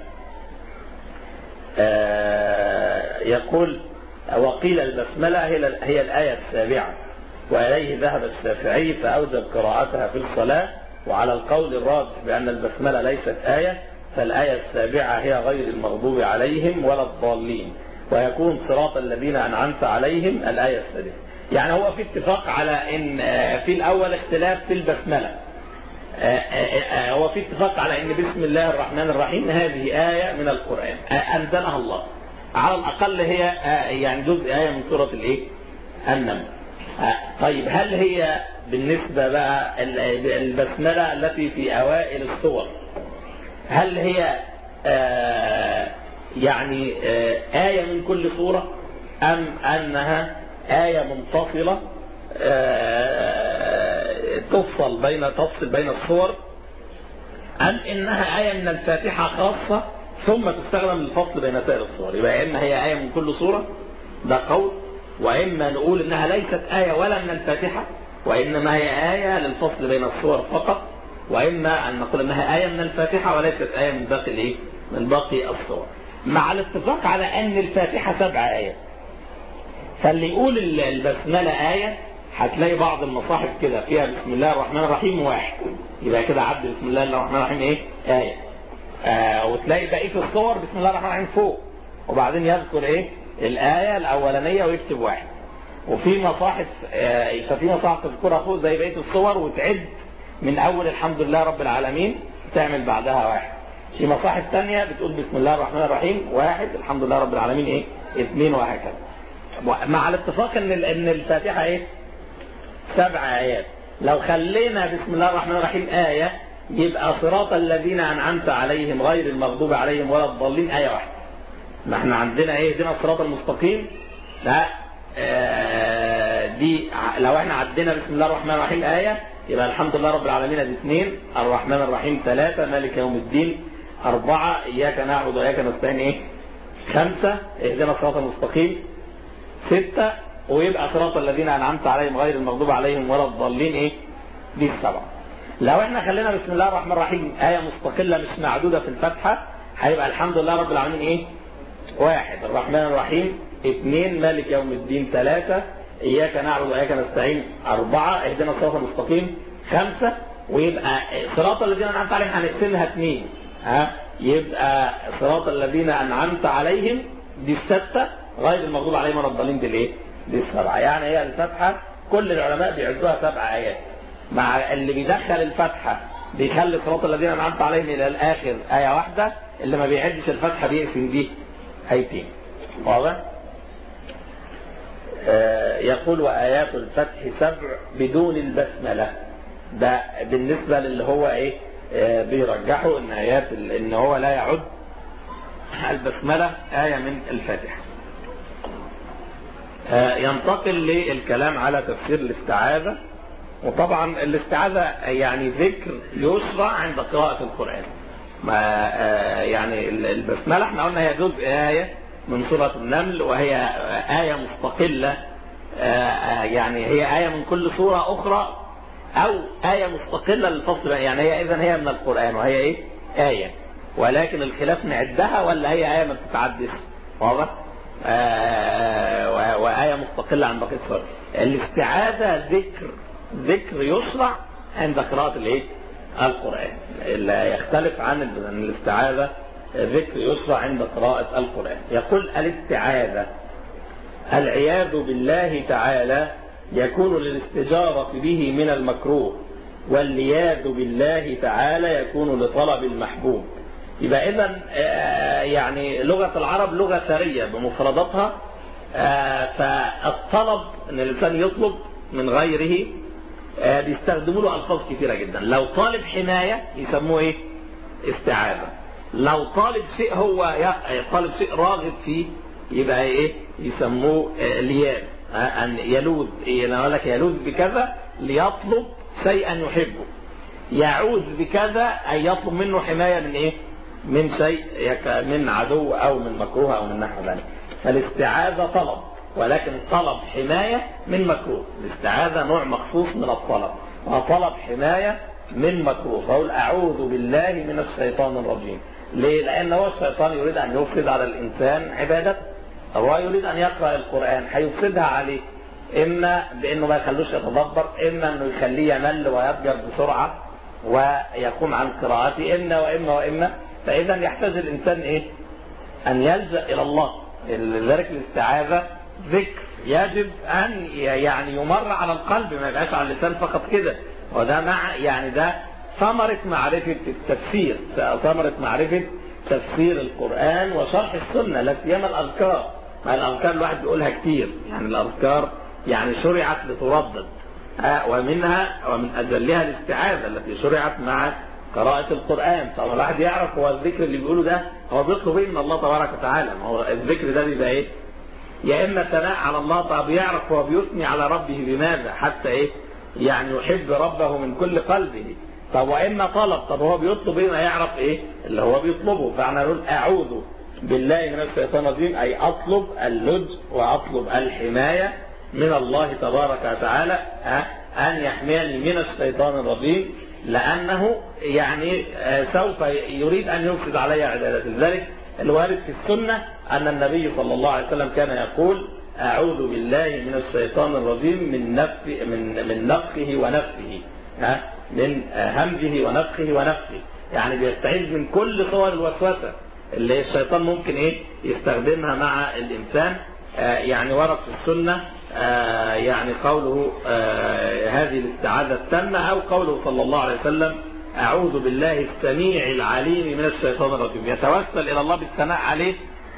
يقول وقيل البسملة هي الآية السابعة. وإليه ذهب الشافعي فأوجب قراءتها في الصلاة، وعلى القول الراجح بأن البسملة ليست آية، فالآية السابعة هي غير المغضوب عليهم ولا الضالين، ويكون صراط الذين أنعمت عليهم الآية السادسة. يعني هو في اتفاق على إن في الأول اختلاف في البسملة، هو في اتفاق على إن بسم الله الرحمن الرحيم هذه آية من القرآن أنزلها الله، على الأقل هي يعني جزء آية من سورة الإيه؟ النمل. طيب هل هي بالنسبة بقى البسملة التي في أوائل السور هل هي آه يعني آه آية من كل سورة، أم أنها آية منفصلة آه تفصل بين تفصل بين السور، أم إنها آية من الفاتحة خاصة ثم تستخدم للفصل بين سائر السور؟ يبقى إما هي آية من كل سورة، ده قول، وإما نقول إنها ليست آية ولا من الفاتحة وإنما هي آية للفصل بين السور فقط، وإما أن نقول إنها آية من الفاتحة وليست آية من باقي الإيه؟ من باقي السور، مع الاتفاق على أن الفاتحة سبع آيات. فاللي يقول البسملة آية هتلاقي بعض المصاحف كده فيها بسم الله الرحمن الرحيم واحد، يبقى كده عد بسم الله الرحمن الرحيم إيه؟ آية. آه وتلاقي بقية الصور بسم الله الرحمن الرحيم فوق، وبعدين يذكر إيه؟ الآية الأولانية ويكتب واحد. وفي مصاحف آه ففي مصاحف تذكرها فوق زي بقية الصور وتعد من أول الحمد لله رب العالمين تعمل بعدها واحد. في مصاحف ثانية بتقول بسم الله الرحمن الرحيم واحد، الحمد لله رب العالمين إيه؟ اثنين، وهكذا. مع الاتفاق ان ان الفاتحة ايه؟ سبع آيات. لو خلينا بسم الله الرحمن الرحيم آية يبقى صراط الذين أنعمت عليهم غير المغضوب عليهم ولا الضالين آية واحدة. ما احنا عندنا ايه؟ دينا الصراط المستقيم. لا آه دي لو احنا عدينا بسم الله الرحمن الرحيم آية يبقى الحمد لله رب العالمين دي اثنين، الرحمن الرحيم ثلاثة، مالك يوم الدين أربعة، إياك نعبد وإياك نستعين ايه؟ خمسة، اهدنا الصراط المستقيم ستة، ويبقى صراط الذين أنعمت عليهم غير المغضوب عليهم ولا الضالين ايه؟ دي السبعة. لو احنا خلينا بسم الله الرحمن الرحيم آية مستقلة مش معدودة في الفتحة هيبقى الحمد لله رب العالمين ايه؟ واحد، الرحمن الرحيم اثنين، مالك يوم الدين ثلاثة، إياك نعبد وإياك نستعين أربعة، اهدنا الصراط المستقيم خمسة، ويبقى صراط الذين أنعمت عليهم هنقسمها اثنين، ها يبقى صراط الذين أنعمت عليهم دي الستة، غير المغضوب عليهم ولا الضالين دي الايه؟ دي السبعة. يعني هي الفتحة كل العلماء بيعدوها سبع آيات، مع اللي بيدخل الفتحة بيخلي صراط الذين أنعمت عليهم إلى الآخر آية واحدة، اللي ما بيعدش الفتحة بيقسم دي آيتين. واضح؟ آه يقول وآيات الفتح سبع بدون البسملة. ده بالنسبة للي هو ايه؟ آه بيرجحوا ان آيات ان هو لا يعد البسملة آية من الفاتحة. آه ينتقل للكلام على تفسير الاستعاذة. وطبعا الاستعاذة يعني ذكر يشرع عند قراءة القرآن. ما آه يعني البسملة احنا قلنا هي جزء آية من سورة النمل، وهي آية مستقلة، آه يعني هي آية من كل سورة أخرى أو آية مستقلة للفصل، يعني هي إذن هي من القرآن وهي إيه؟ آية، ولكن الخلاف نعدها ولا هي آية ما بتتعدش. واضح؟ آه وآية مستقلة عن باقي السور. الاستعاذة ذكر ذكر يشرع عند قراءة الايه؟ القرآن. اللي يختلف عن الاستعاذة ذكر يشرع عند قراءة القرآن. يقول الاستعاذة العياذ بالله تعالى يكون للاستجارة به من المكروه، والعياذ بالله تعالى يكون لطلب المحبوب. يبقى إذن يعني لغة العرب لغة ثرية بمفرداتها، فالطلب ان الانسان يطلب من غيره بيستخدموا له الفاظ كثيره جدا. لو طالب حمايه يسموه ايه؟ استعاذه. لو طالب شيء هو طالب شيء راغب فيه يبقى ايه؟ يسموه لياذ، ان يلوذ. ايه اقول لك يلوذ بكذا ليطلب شيئا يحبه، يعوذ بكذا اي يطلب منه حمايه من ايه؟ من شيء من عدو او من مكروه او من نحو ذلك. فالاستعاذه طلب، ولكن طلب حماية من مكروه. الاستعاذة نوع مخصوص من الطلب، وطلب حماية من مكروه. فقول أعوذ بالله من الشيطان الرجيم. ليه؟ لأن هو الشيطان يريد أن يفسد على الإنسان عبادته، هو يريد أن يقرأ القرآن هيفسدها عليه. إما بأنه ما يخلوش يتدبر، إما أنه يخليه يمل ويضجر بسرعة ويقوم عن قراءته، إما وإما وإما. فإذا يحتاج الإنسان إيه؟ أن يلجأ إلى الله. لذلك الاستعاذة ذكر يجب أن يعني يمر على القلب، ما يبقاش على اللسان فقط كده. وده مع يعني ده ثمرة معرفة التفسير، ثمرة معرفة تفسير القرآن وشرح السنة، لا سيما الأذكار. ما الأذكار الواحد بيقولها كتير، يعني الأذكار يعني شرعت لتردد، ومنها ومن أجلها الاستعاذة التي شرعت مع قراءة القرآن. طب الواحد يعرف هو الذكر اللي بيقوله ده هو بيطلب ايه من الله تبارك وتعالى. ما هو الذكر ده بيبقى ايه؟ يا اما ثناء على الله، طب يعرف هو بيثني على ربه بماذا حتى ايه؟ يعني يحب ربه من كل قلبه. طب واما طلب، طب هو بيطلب ايه؟ ما يعرف ايه اللي هو بيطلبه. فاحنا نقول اعوذ بالله من الشيطان الرجيم، اي اطلب اللج واطلب الحمايه من الله تبارك وتعالى ان يحميني من الشيطان الرجيم، لانه يعني سوف يريد ان يفسد علي عبادتي. لذلك الوارد في السنه ان النبي صلى الله عليه وسلم كان يقول اعوذ بالله من الشيطان الرجيم من نفخ من من نفخه ونفخه، ها من همزه ونفخه ونفخه. يعني بيستعيذ من كل صور الوسوسه اللي الشيطان ممكن ايه يستخدمها مع الانسان. آه يعني ورد في السنه آه يعني قوله آه هذه الاستعاذه التامه، او قوله صلى الله عليه وسلم اعوذ بالله السميع العليم من الشيطان الرجيم. يتوسل الى الله بالثناء عليه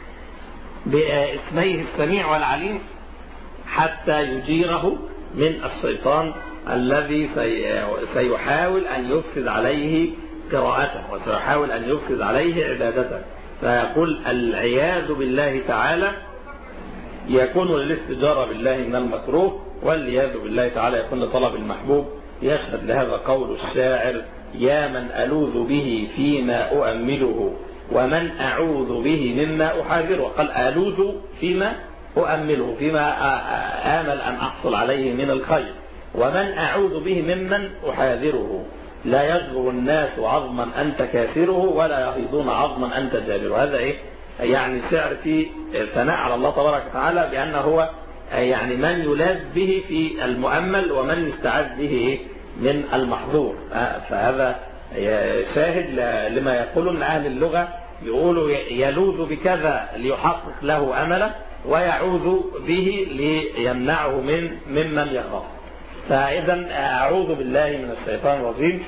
باسميه السميع والعليم حتى يجيره من الشيطان الذي سيحاول ان يفسد عليه قراءته وسيحاول ان يفسد عليه عبادته. فيقول العياذ بالله تعالى يكون للاستجارة بالله من المكروه، والعياذ بالله تعالى يكون لطلب المحبوب. يشهد لهذا قول الشاعر يا من ألوذ به فيما أؤمله ومن أعوذ به مما أحاذره. قال ألوذ فيما أؤمله، فيما آمل أن أحصل عليه من الخير، ومن أعوذ به ممن أحاذره. لا يجبر الناس عظما أنت كافره ولا يغيظون عظما أنت جابره. هذا إيه؟ يعني شعر في ثناء على الله تبارك وتعالى بأنه هو يعني من يلاذ به في المؤمل ومن يستعاذ به من المحظور. فهذا شاهد لما يقولون أهل اللغة، يقولوا يلوذ بكذا ليحقق له أمله، ويعوذ به ليمنعه من ممن يخاف. فإذا أعوذ بالله من الشيطان الرجيم.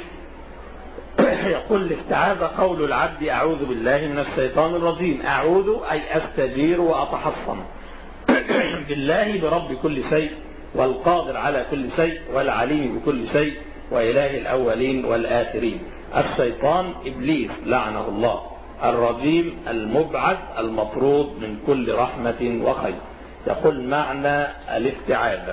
يقول الاستعاذة قول العبد أعوذ بالله من الشيطان الرجيم. أعوذ أي أستجير وأتحصن بالله برب كل شيء والقادر على كل شيء والعليم بكل شيء وإله الأولين والآخرين. الشيطان إبليس لعنه الله، الرجيم المبعد المطرود من كل رحمة وخير. يقول معنى الاستعاذة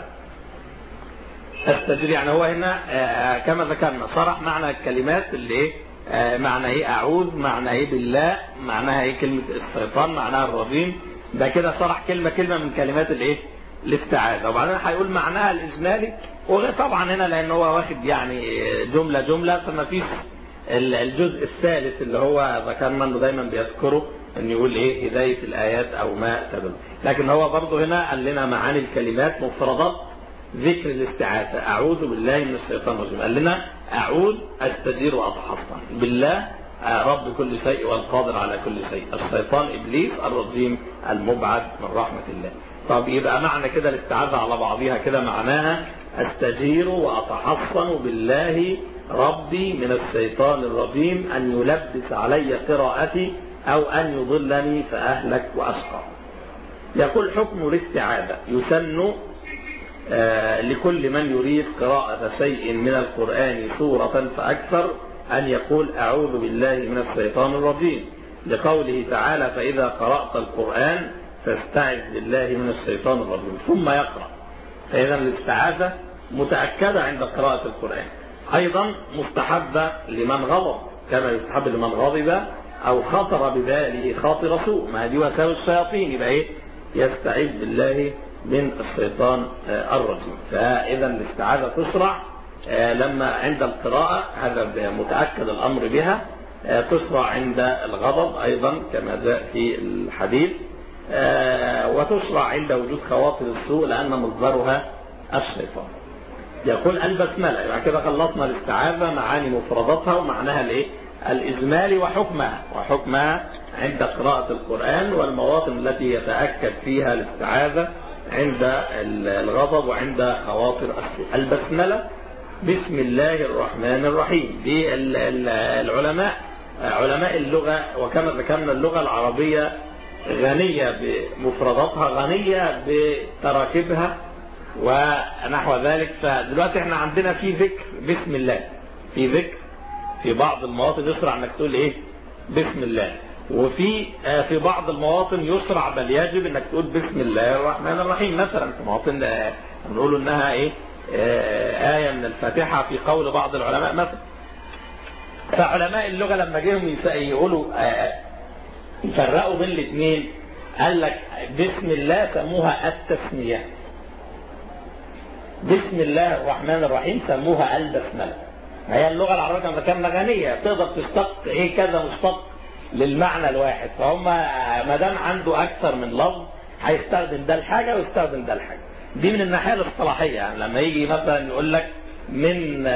استجير، يعني هو هنا كما ذكرنا صرح معنى الكلمات اللي ايه معنى ايه اعوذ، معنى ايه بالله، معناها ايه كلمة الشيطان، معناها الرجيم. ده كده صرح كلمة كلمة من كلمات الايه الاستعاذة. وبعدين هيقول معناها الإجمالي، وطبعا هنا لأن هو واخد يعني جملة جملة فما فيش الجزء الثالث اللي هو ذكرنا انه دايما بيذكره ان يقول ايه هداية الآيات او ما تدل. لكن هو برضه هنا قال لنا معاني الكلمات مفردات ذكر الاستعاذة. أعوذ بالله من الشيطان الرجيم، قال لنا أعوذ أستجير وأتحصن بالله رب كل شيء والقادر على كل شيء، الشيطان إبليس الرجيم المبعد من رحمة الله. طب يبقى معنى كده الاستعاذة على بعضها كده معناها أستجير وأتحصن بالله ربي من الشيطان الرجيم أن يلبس علي قراءتي أو أن يضلني فأهلك وأشقى. يقول حكم الاستعاذة يسن آه لكل من يريد قراءة شيء من القرآن سورة فأكثر أن يقول أعوذ بالله من الشيطان الرجيم، لقوله تعالى فإذا قرأت القرآن فاستعذ بالله من الشيطان الرجيم ثم يقرأ. فإذا الاستعاذة متأكدة عند قراءة القرآن. أيضا مستحبة لمن غضب، كما يستحب لمن غضب أو خطر بباله خاطر سوء، ما دي وساوس الشياطين، يبقى إيه يستعيذ بالله من الشيطان الرجيم. فإذا الاستعاذة تشرع لما عند القراءة، هذا متأكد الأمر بها، تشرع عند الغضب أيضا كما جاء في الحديث، وتشرع عند وجود خواطر السوء لأن مصدرها الشيطان. يقول البسملة، يعني كده خلصنا الاستعاذة معاني مفرداتها ومعناها الايه الإجمالي وحكمها وحكمها عند قراءة القرآن والمواطن التي يتأكد فيها الاستعاذة عند الغضب وعند خواطر السوء. البسملة بسم الله الرحمن الرحيم. دي العلماء علماء اللغة وكما ذكرنا اللغة العربية غنية بمفرداتها غنية بتراكيبها ونحو ذلك. فدلوقتي احنا عندنا في ذكر بسم الله، في ذكر في بعض المواطن يشرع انك تقول ايه بسم الله، وفي في بعض المواطن يشرع بل يجب انك تقول بسم الله الرحمن الرحيم. مثلا في مواطن بنقول انها ايه آية من الفاتحة في قول بعض العلماء مثلا. فعلماء اللغة لما جيهم يقولوا يفرقوا بين الاثنين قال لك بسم الله سموها التسمية، بسم الله الرحمن الرحيم سموها البسملة. ما هي اللغة العربية كما ذكرنا غنية تقدر تشتق ايه كذا مشتق للمعنى الواحد، فهم ما دام عنده أكثر من لفظ هيستخدم ده الحاجة ويستخدم ده الحاجة. دي من الناحية الاصطلاحية. يعني لما يجي مثلا يقول لك من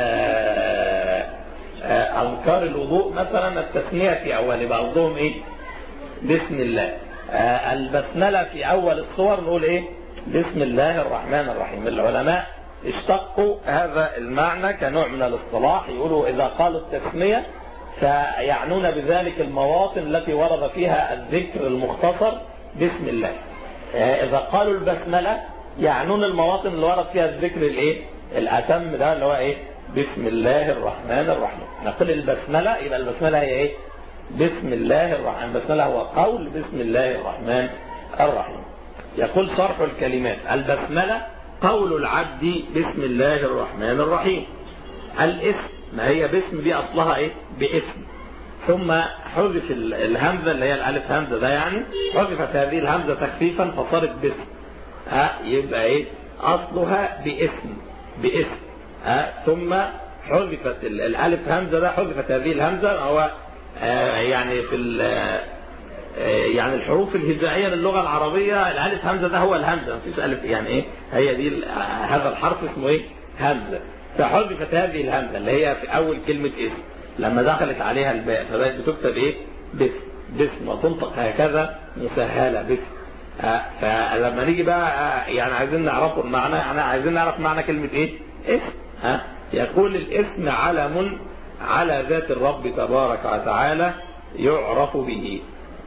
أذكار الوضوء مثلا التسمية في أول يبقى قصدهم إيه بسم الله. البسملة في أول الصور نقول إيه بسم الله الرحمن الرحيم. العلماء اشتقوا هذا المعنى كنوع من الاصطلاح، يقولوا إذا قالوا التسمية فيعنون بذلك المواطن التي ورد فيها الذكر المختصر بسم الله. إذا قالوا البسملة يعنون المواطن اللي ورد فيها الذكر الايه الأتم ده اللي هو ايه بسم الله الرحمن الرحيم. نقول البسملة يبقى البسملة هي ايه بسم الله الرحمن. البسملة هو قول بسم الله الرحمن الرحيم. يقول شرح الكلمات البسملة قول العبد بسم الله الرحمن الرحيم. الاسم ما هي باسم دي أصلها إيه باسم، ثم حذف الهمزة اللي هي الألف همزة ده يعني حذفت هذه الهمزة تخفيفا فصارت باسم. ها يبقى إيه أصلها باسم باسم. ها ثم حذفت الألف همزة ده حذفت هذه الهمزة. هو يعني في يعني الحروف الهجائية للغة العربية الألف همزة ده هو الهمزة مفيش ألف يعني إيه هي دي هذا الحرف اسمه إيه همزة. فحذفت هذه الهمزة اللي هي في أول كلمة اسم لما دخلت عليها الباء فبقت بتكتب إيه باسم باسم وتنطق هكذا مسهلة باسم. فلما نيجي بقى يعني عايزين نعرفه المعنى يعني عايزين نعرف معنى كلمة إيه اسم. ها يقول الاسم علم على ذات الرب تبارك وتعالى يعرف به.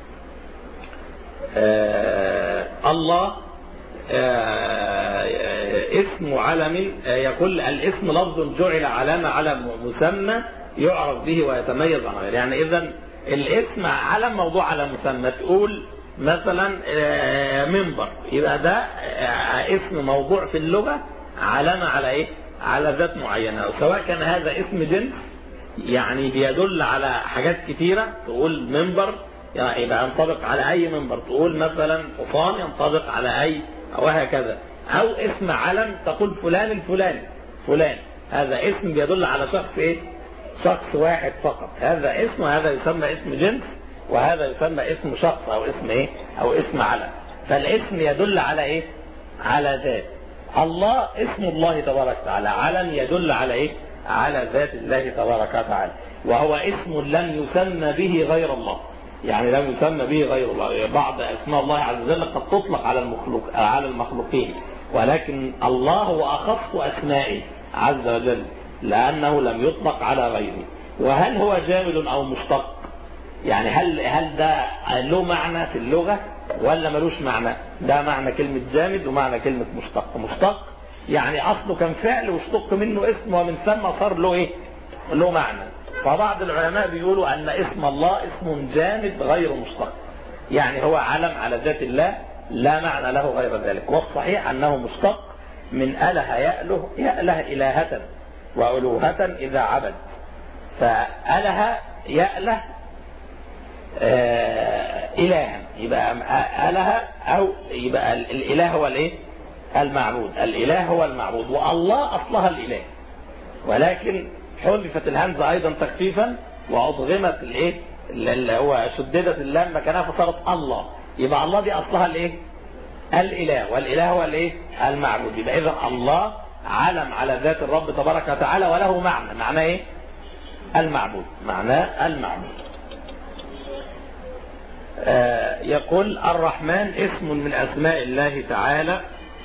آه الله آه اسم علم. آه يقول الاسم لفظ جعل علامة على مسمى يعرف به ويتميز عن غيره. يعني إذن الاسم علم موضوع على مسمى. تقول مثلا آه منبر يبقى ده آه اسم موضوع في اللغة علامة على ايه على ذات معينة، سواء كان هذا اسم جنس يعني بيدل على حاجات كتيرة. تقول منبر يعني يبقى ينطبق على أي منبر، تقول مثلا حصان ينطبق على أي وهكذا. أو اسم علم تقول فلان الفلاني فلان هذا اسم بيدل على شخص إيه شخص واحد فقط. هذا اسم وهذا يسمى اسم جنس وهذا يسمى اسم شخص أو اسم إيه أو اسم علم. فالاسم يدل على إيه على ذات. الله اسم الله تبارك وتعالى علم يدل على إيه على ذات الله تبارك وتعالى، وهو اسم لم يسمى به غير الله. يعني لم يسمى به غير الله. بعض اسماء الله عز وجل قد تطلق على المخلوق على المخلوقين، ولكن الله هو أخص أسمائه عز وجل لأنه لم يطلق على غيره. وهل هو جامد أو مشتق؟ يعني هل هل ده له معنى في اللغة ولا ملوش معنى؟ ده معنى كلمة جامد ومعنى كلمة مشتق. مشتق يعني أصله كان فعل واشتق منه اسم ومن ثم صار له إيه؟ له معنى. فبعض العلماء بيقولوا أن اسم الله اسم جامد غير مشتق، يعني هو علم على ذات الله لا معنى له غير ذلك. والصحيح أنه مشتق من أله يأله يأله إلهة وألوهة إذا عبد. فأله يأله آه إلها يبقى أله أو يبقى الإله هو الإيه المعبود. الإله هو المعبود والله أصلها الإله، ولكن حذفت الهمزة أيضا تخفيفا وأضغمت الإيه اللي هو شددت اللام مكانها فصارت الله. يبقى الله دي أصلها الإيه الإله، والإله هو الإيه؟ المعبود. يبقى إذا الله علم على ذات الرب تبارك وتعالى وله معنى، معناه إيه؟ المعبود، معناه المعبود. آه يقول الرحمن اسم من أسماء الله تعالى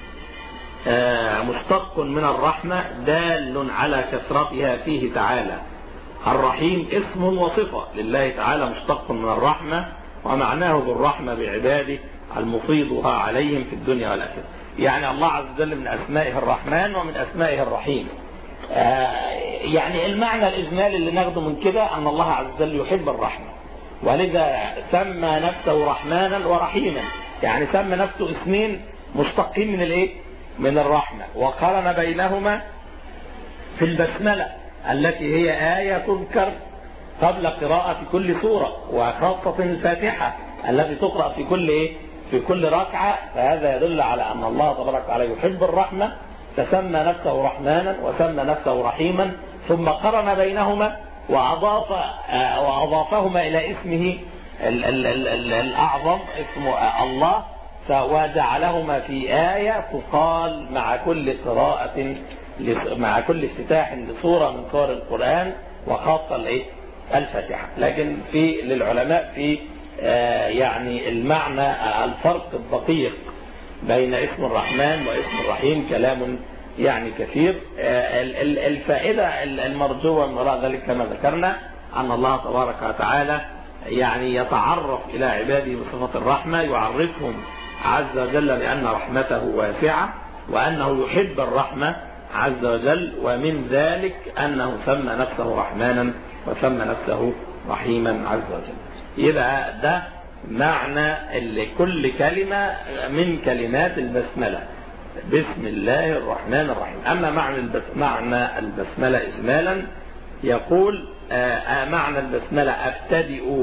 آه مشتق من الرحمة دال على كثرتها فيه تعالى. الرحيم اسم وصفة لله تعالى مشتق من الرحمة، ومعناه بالرحمة بعباده المفيضها عليهم في الدنيا والآخرة. يعني الله عز وجل من أسمائه الرحمن ومن أسمائه الرحيم. آه يعني المعنى الإجمالي اللي ناخده من كده أن الله عز وجل يحب الرحمة، ولذا سمى نفسه رحمانا ورحيما، يعني سمى نفسه اسمين مشتقين من الايه؟ من الرحمة، وقارن بينهما في البسملة التي هي آية تذكر قبل قراءة كل سورة، وخاصة الفاتحة التي تقرأ في كل ايه؟ في كل ركعة. فهذا يدل على أن الله تبارك وتعالى يحب الرحمة، فسمى نفسه رحمانا وسمى نفسه رحيما، ثم قرن بينهما وأضاف وأضافهما إلى اسمه ال ال ال ال الأعظم اسمه الله، وجعلهما في آية تقال مع كل قراءة مع كل افتتاح لسورة من سور القرآن، وخاصة الايه؟ الفاتحة. لكن في للعلماء في آه يعني المعنى الفرق الدقيق بين اسم الرحمن واسم الرحيم كلام يعني كثير. آه الفائدة المرجوة من وراء ذلك كما ذكرنا أن الله تبارك وتعالى يعني يتعرف إلى عباده بصفة الرحمة، يعرفهم عز وجل بأن رحمته واسعة وأنه يحب الرحمة عز وجل، ومن ذلك أنه سمى نفسه رحمانا وسمى نفسه رحيما عز وجل. يبقى ده معنى كل كلمة من كلمات البسملة، بسم الله الرحمن الرحيم. أما معنى معنى البسملة إجمالا يقول آه معنى البسملة أبتدئ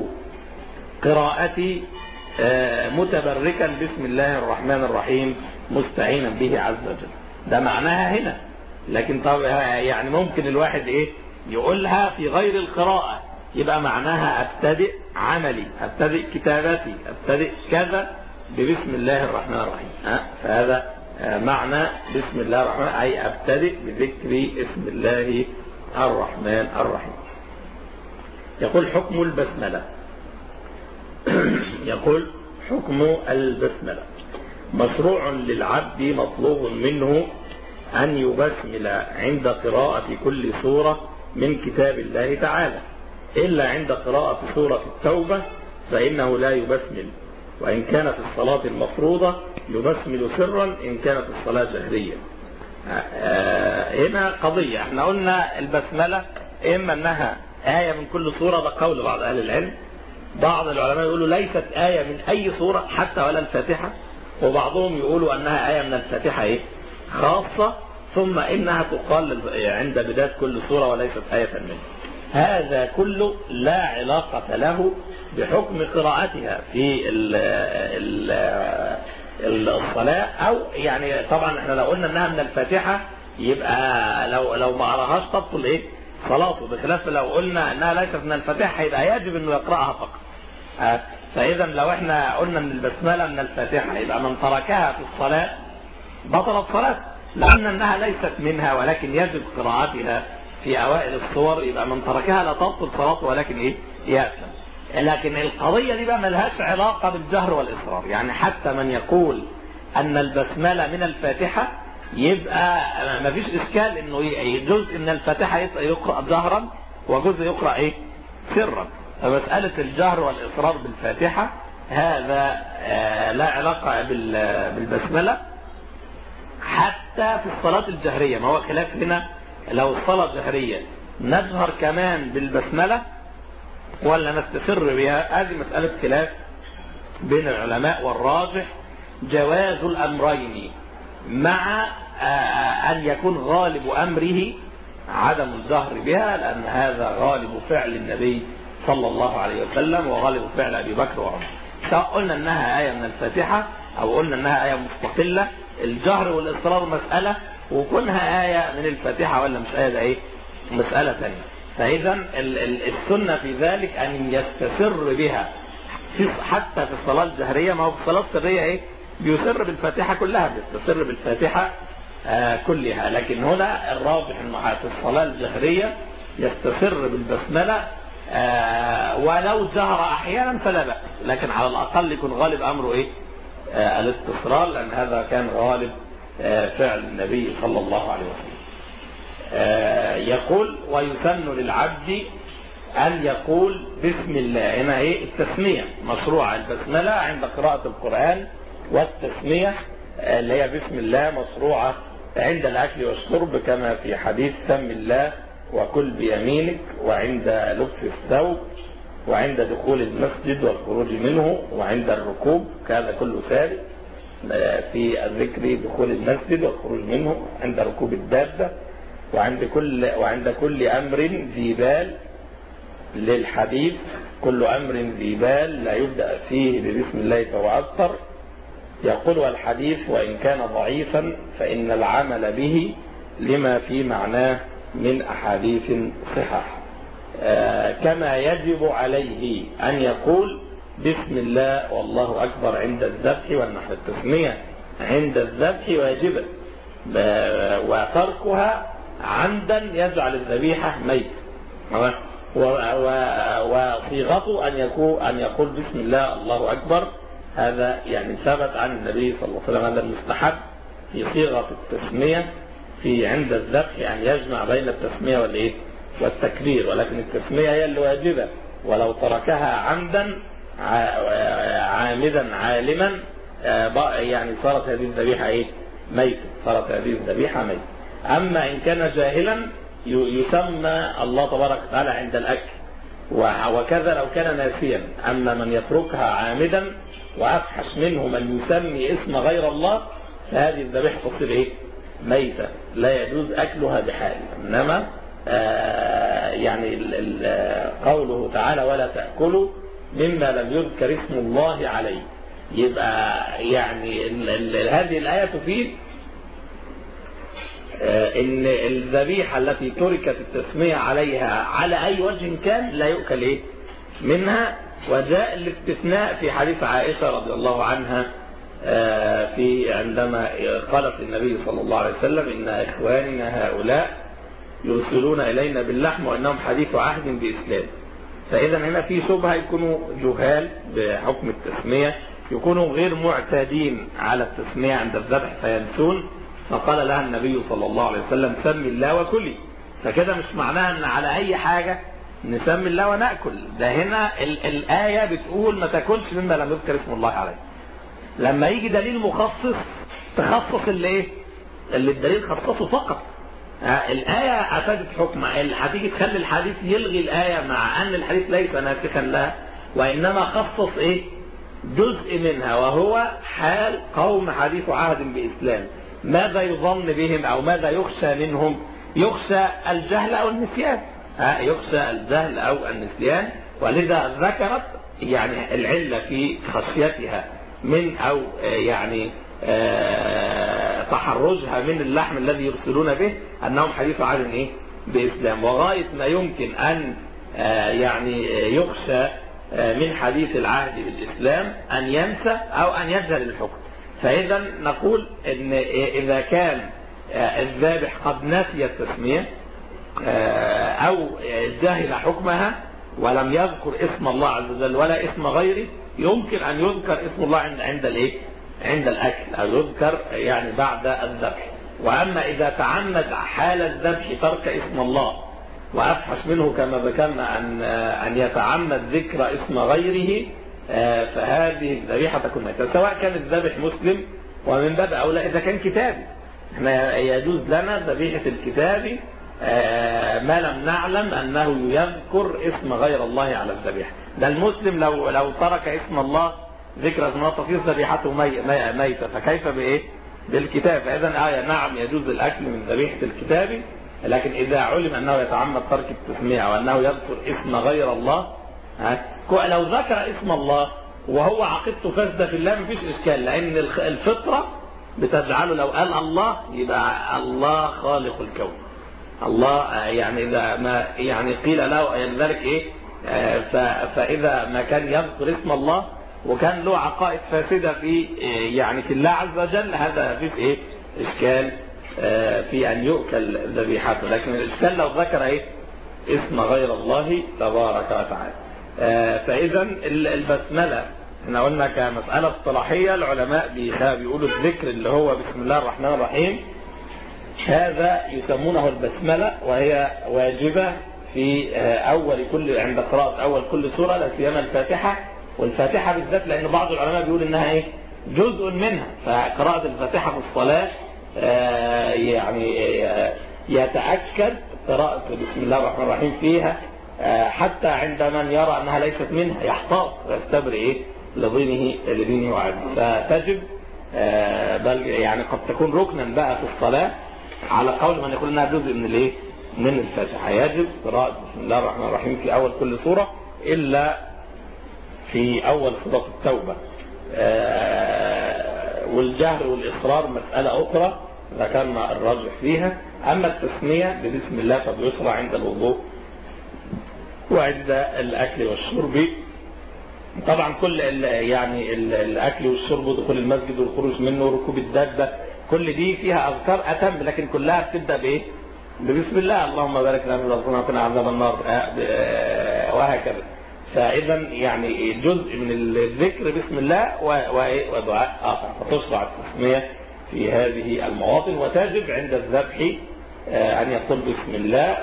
قراءتي آه متبركا بسم الله الرحمن الرحيم مستعينا به عز وجل. ده معناها هنا، لكن طب يعني ممكن الواحد ايه يقولها في غير القراءة، يبقى معناها أبتدئ عملي، أبتدئ كتابتي، أبتدئ كذا ببسم الله الرحمن الرحيم. ها فهذا معنى بسم الله الرحمن الرحيم، أي أبتدئ بذكر اسم الله الرحمن الرحيم. يقول حكم البسملة يقول حكم البسملة مشروع للعبد مطلوب منه أن يبسمل عند قراءة كل سورة من كتاب الله تعالى، إلا عند قراءة سورة التوبة فإنه لا يبسمل، وإن كانت الصلاة المفروضة يبسمل سرا إن كانت الصلاة جهرية. هنا قضية، احنا قلنا البسملة إما أنها آية من كل سورة، ده قول بعض أهل العلم. بعض العلماء يقولوا ليست آية من أي سورة حتى ولا الفاتحة، وبعضهم يقولوا أنها آية من الفاتحة إيه؟ خاصة، ثم إنها تقال عند بداية كل سورة وليست آية منها. هذا كله لا علاقة له بحكم قراءتها في ال ال الصلاة، أو يعني طبعا احنا لو قلنا أنها من الفاتحة يبقى لو لو ما قراهاش تبطل إيه؟ صلاته، بخلاف لو قلنا أنها ليست من الفاتحة يبقى يجب أنه يقرأها فقط. فإذا لو احنا قلنا أن البسملة من الفاتحة يبقى من تركها في الصلاة بطلت صلاته، لو قلنا أنها ليست منها ولكن يجب قراءتها في أوائل الصور يبقى من تركها لا تبطل صلاته ولكن إيه؟ يأثم. لكن القضية دي بقى ملهاش علاقة بالجهر والإصرار، يعني حتى من يقول أن البسملة من الفاتحة يبقى ما فيش إشكال إنه جزء من الفاتحة يقرأ جهرا وجزء يقرأ إيه؟ سرا. فمسألة الجهر والإصرار بالفاتحة هذا لا علاقة بالبسملة حتى في الصلاة الجهرية. ما هو خلاف هنا لو الصلاة جهرية نجهر كمان بالبسملة ولا نستسر بها، هذه مسألة خلاف بين العلماء، والراجح جواز الأمرين مع أن يكون غالب أمره عدم الجهر بها، لأن هذا غالب فعل النبي صلى الله عليه وسلم وغالب فعل أبي بكر وعمر. سواء قلنا أنها آية من الفاتحة أو قلنا أنها آية مستقلة، الجهر والإصرار مسألة، وكونها آية من الفاتحة ولا مش آية ده إيه؟ مسألة ثانية. فإذا السنة في ذلك أن يستسر بها حتى في الصلاة الجهرية. ما هو في الصلاة السرية إيه؟ بيسر بالفاتحة كلها، بيستسر بالفاتحة آه كلها. لكن هنا الراجح انه في الصلاة الجهرية يستسر بالبسملة آه ولو جهر احيانا فلا بأس، لكن على الاقل يكون غالب امره ايه؟ آه الاستسرار، لان هذا كان غالب آه فعل النبي صلى الله عليه وسلم. آه يقول ويسن للعبد أن يقول بسم الله. هنا ايه؟ التسمية مشروعة، البسملة عند قراءة القرآن، والتسمية اللي هي بسم الله مشروعة عند الأكل والشرب، كما في حديث سم الله وكل بيمينك، وعند لبس الثوب، وعند دخول المسجد والخروج منه، وعند الركوب، كذا كله ثابت في الذكر، دخول المسجد والخروج منه، عند ركوب الدابة، وعند كل وعند كل أمر ذي بال للحديث كل أمر ذي بال لا يبدأ فيه ببسم الله فهو أكثر. يقول والحديث وإن كان ضعيفا فإن العمل به لما في معناه من أحاديث صحاح. آه كما يجب عليه أن يقول بسم الله والله أكبر عند الذبح والنحر. التسمية عند الذبح واجبة، وتركها عمدا يجعل الذبيحة ميت. وصيغته أن يقول أن يقول بسم الله الله أكبر، هذا يعني ثبت عن النبي صلى الله عليه وسلم. هذا المستحب في صيغة التسمية في عند الذبح أن يجمع بين التسمية والإيه؟ والتكبير، ولكن التسمية هي الواجبة، ولو تركها عمدا عامدا عالما يعني صارت هذه الذبيحة إيه؟ ميتة، صارت هذه الذبيحة ميتة. أما إن كان جاهلا يسمى الله تبارك وتعالى عند الأكل، وكذا لو كان ناسيا. أما من يتركها عامدا وأفحش منه من يسمي اسم غير الله، فهذه الذبيحة تصير إيه؟ ميتة، لا يجوز أكلها بحال. إنما آه يعني ال ال قوله تعالى ولا تأكلوا مما لم يذكر اسم الله عليه، يبقى يعني ال ال هذه الآية تفيد ان الذبيحة التي تركت التسمية عليها على اي وجه كان لا يؤكل ايه منها. وجاء الاستثناء في حديث عائشة رضي الله عنها في عندما قالت النبي صلى الله عليه وسلم ان اخواننا هؤلاء يرسلون الينا باللحم وانهم حديث عهد باسلام. فاذا هنا في شبهة، يكونوا جهال بحكم التسمية، يكونوا غير معتادين على التسمية عند الذبح فينسون، فقال لها النبي صلى الله عليه وسلم سمي الله وكلي. فكده مش معناها ان على اي حاجة نسمي الله ونأكل، ده هنا ال الآية بتقول ما تاكلش مما لم يذكر اسم الله عليه. لما يجي دليل مخصص تخصص اللي ايه اللي الدليل خصصه فقط. الآية أفادت حكم، هتيجي تخلي الحديث يلغي الآية مع أن الحديث ليس ناسخا لها، وإنما خصص ايه جزء منها، وهو حال قوم حديث عهد بإسلام. ماذا يظن بهم أو ماذا يخشى منهم؟ يخشى الجهل أو النسيان، يخشى الجهل أو النسيان. ولذا ذكرت يعني العلة في خشيتها من أو يعني تحرجها من اللحم الذي يرسلون به أنهم حديث عهد إيه بإسلام. وغاية ما يمكن أن يعني يخشى من حديث العهد بالإسلام أن ينسى أو أن يجهل الحكم. فإذا نقول إن إذا كان الذابح قد نسي التسمية أو جهل حكمها ولم يذكر اسم الله عز وجل ولا اسم غيره، يمكن أن يذكر اسم الله عند عند الإيه؟ عند الأكل، أو يذكر يعني بعد الذبح. وأما إذا تعمد حال الذبح ترك اسم الله وأفحش منه كما ذكرنا أن أن يتعمد ذكر اسم غيره، فهذه الذبيحة تكون ميتة، سواء كان الذبح مسلم، ومن باب أولى إذا كان كتابي. احنا يجوز لنا ذبيحة الكتابي ما لم نعلم أنه يذكر اسم غير الله على الذبيحة. ده المسلم لو لو ترك اسم الله ذكر اسم الله تصير ذبيحته ميتة، فكيف بإيه بالكتاب؟ فإذا آية نعم يجوز الأكل من ذبيحة الكتابي، لكن إذا علم أنه يتعمد ترك التسمية أو أنه يذكر اسم غير الله، لو ذكر اسم الله وهو عقيدته فاسدة في الله مفيش إشكال، لأن الفطرة بتجعله لو قال الله يبقى الله خالق الكون. الله يعني إذا ما يعني قيل له ذلك إيه، فإذا ما كان يذكر اسم الله وكان له عقائد فاسدة في يعني في الله عز وجل، هذا مفيش ايه اشكال في ان يؤكل ذبيحته. لكن الاشكال لو ذكر ايه اسم غير الله تبارك وتعالى. فاذا البسملة احنا قلنا كمسألة اصطلاحية، العلماء بيقولوا الذكر اللي هو بسم الله الرحمن الرحيم هذا يسمونه البسملة، وهي واجبة في أول كل عند قراءة أول كل سورة، لا سيما الفاتحة، والفاتحة بالذات لأن بعض العلماء بيقول إنها إيه جزء منها، فقراءة الفاتحة في الصلاة يعني يتأكد قراءة بسم الله الرحمن الرحيم فيها، حتى عند من يرى أنها ليست منها يحتاط ويستبرئ إيه لدينه لدينه وعده. فتجب بل يعني قد تكون ركنا بقى في الصلاة على قول من يقول انها جزء من الايه من الفاتحة. يجب قراءة بسم الله الرحمن الرحيم في اول كل سورة الا في اول سورة التوبة. والجهر والاصرار مسألة اخرى ذكرنا الراجح فيها. اما التسمية ببسم الله فبيسرى عند الوضوء وعند الاكل والشرب. طبعا كل يعني الاكل والشرب ودخول المسجد والخروج منه وركوب الدابة كل دي فيها اذكار اتم، لكن كلها بتبدا بايه ببسم الله، اللهم بارك لنا ورزقنا وقنا عذاب النار وهكذا. فاذا يعني جزء من الذكر بسم الله ودعاء اخر، فتشرع التسميه في هذه المواطن، وتجب عند الذبح ان يقول بسم الله.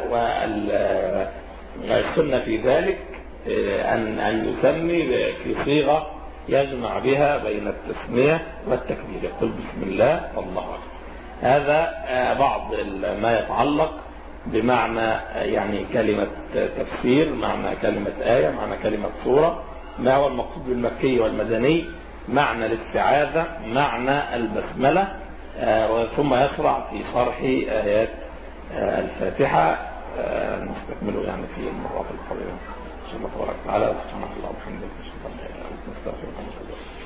والسنه في ذلك ان ان يسمي في صيغه يجمع بها بين التسمية والتكبير، يقول بسم الله والله أكبر. هذا بعض ما يتعلق بمعنى يعني كلمة تفسير، معنى كلمة آية، معنى كلمة سورة، ما هو المقصود بالمكي والمدني، معنى الاستعاذة، معنى البسملة، ثم يشرع في شرح آيات الفاتحة. نستكمله يعني في المرات القادمة إن شاء الله تبارك وتعالى. سبحانك اللهم وبحمدك، نستغفرك ونتوب إليك.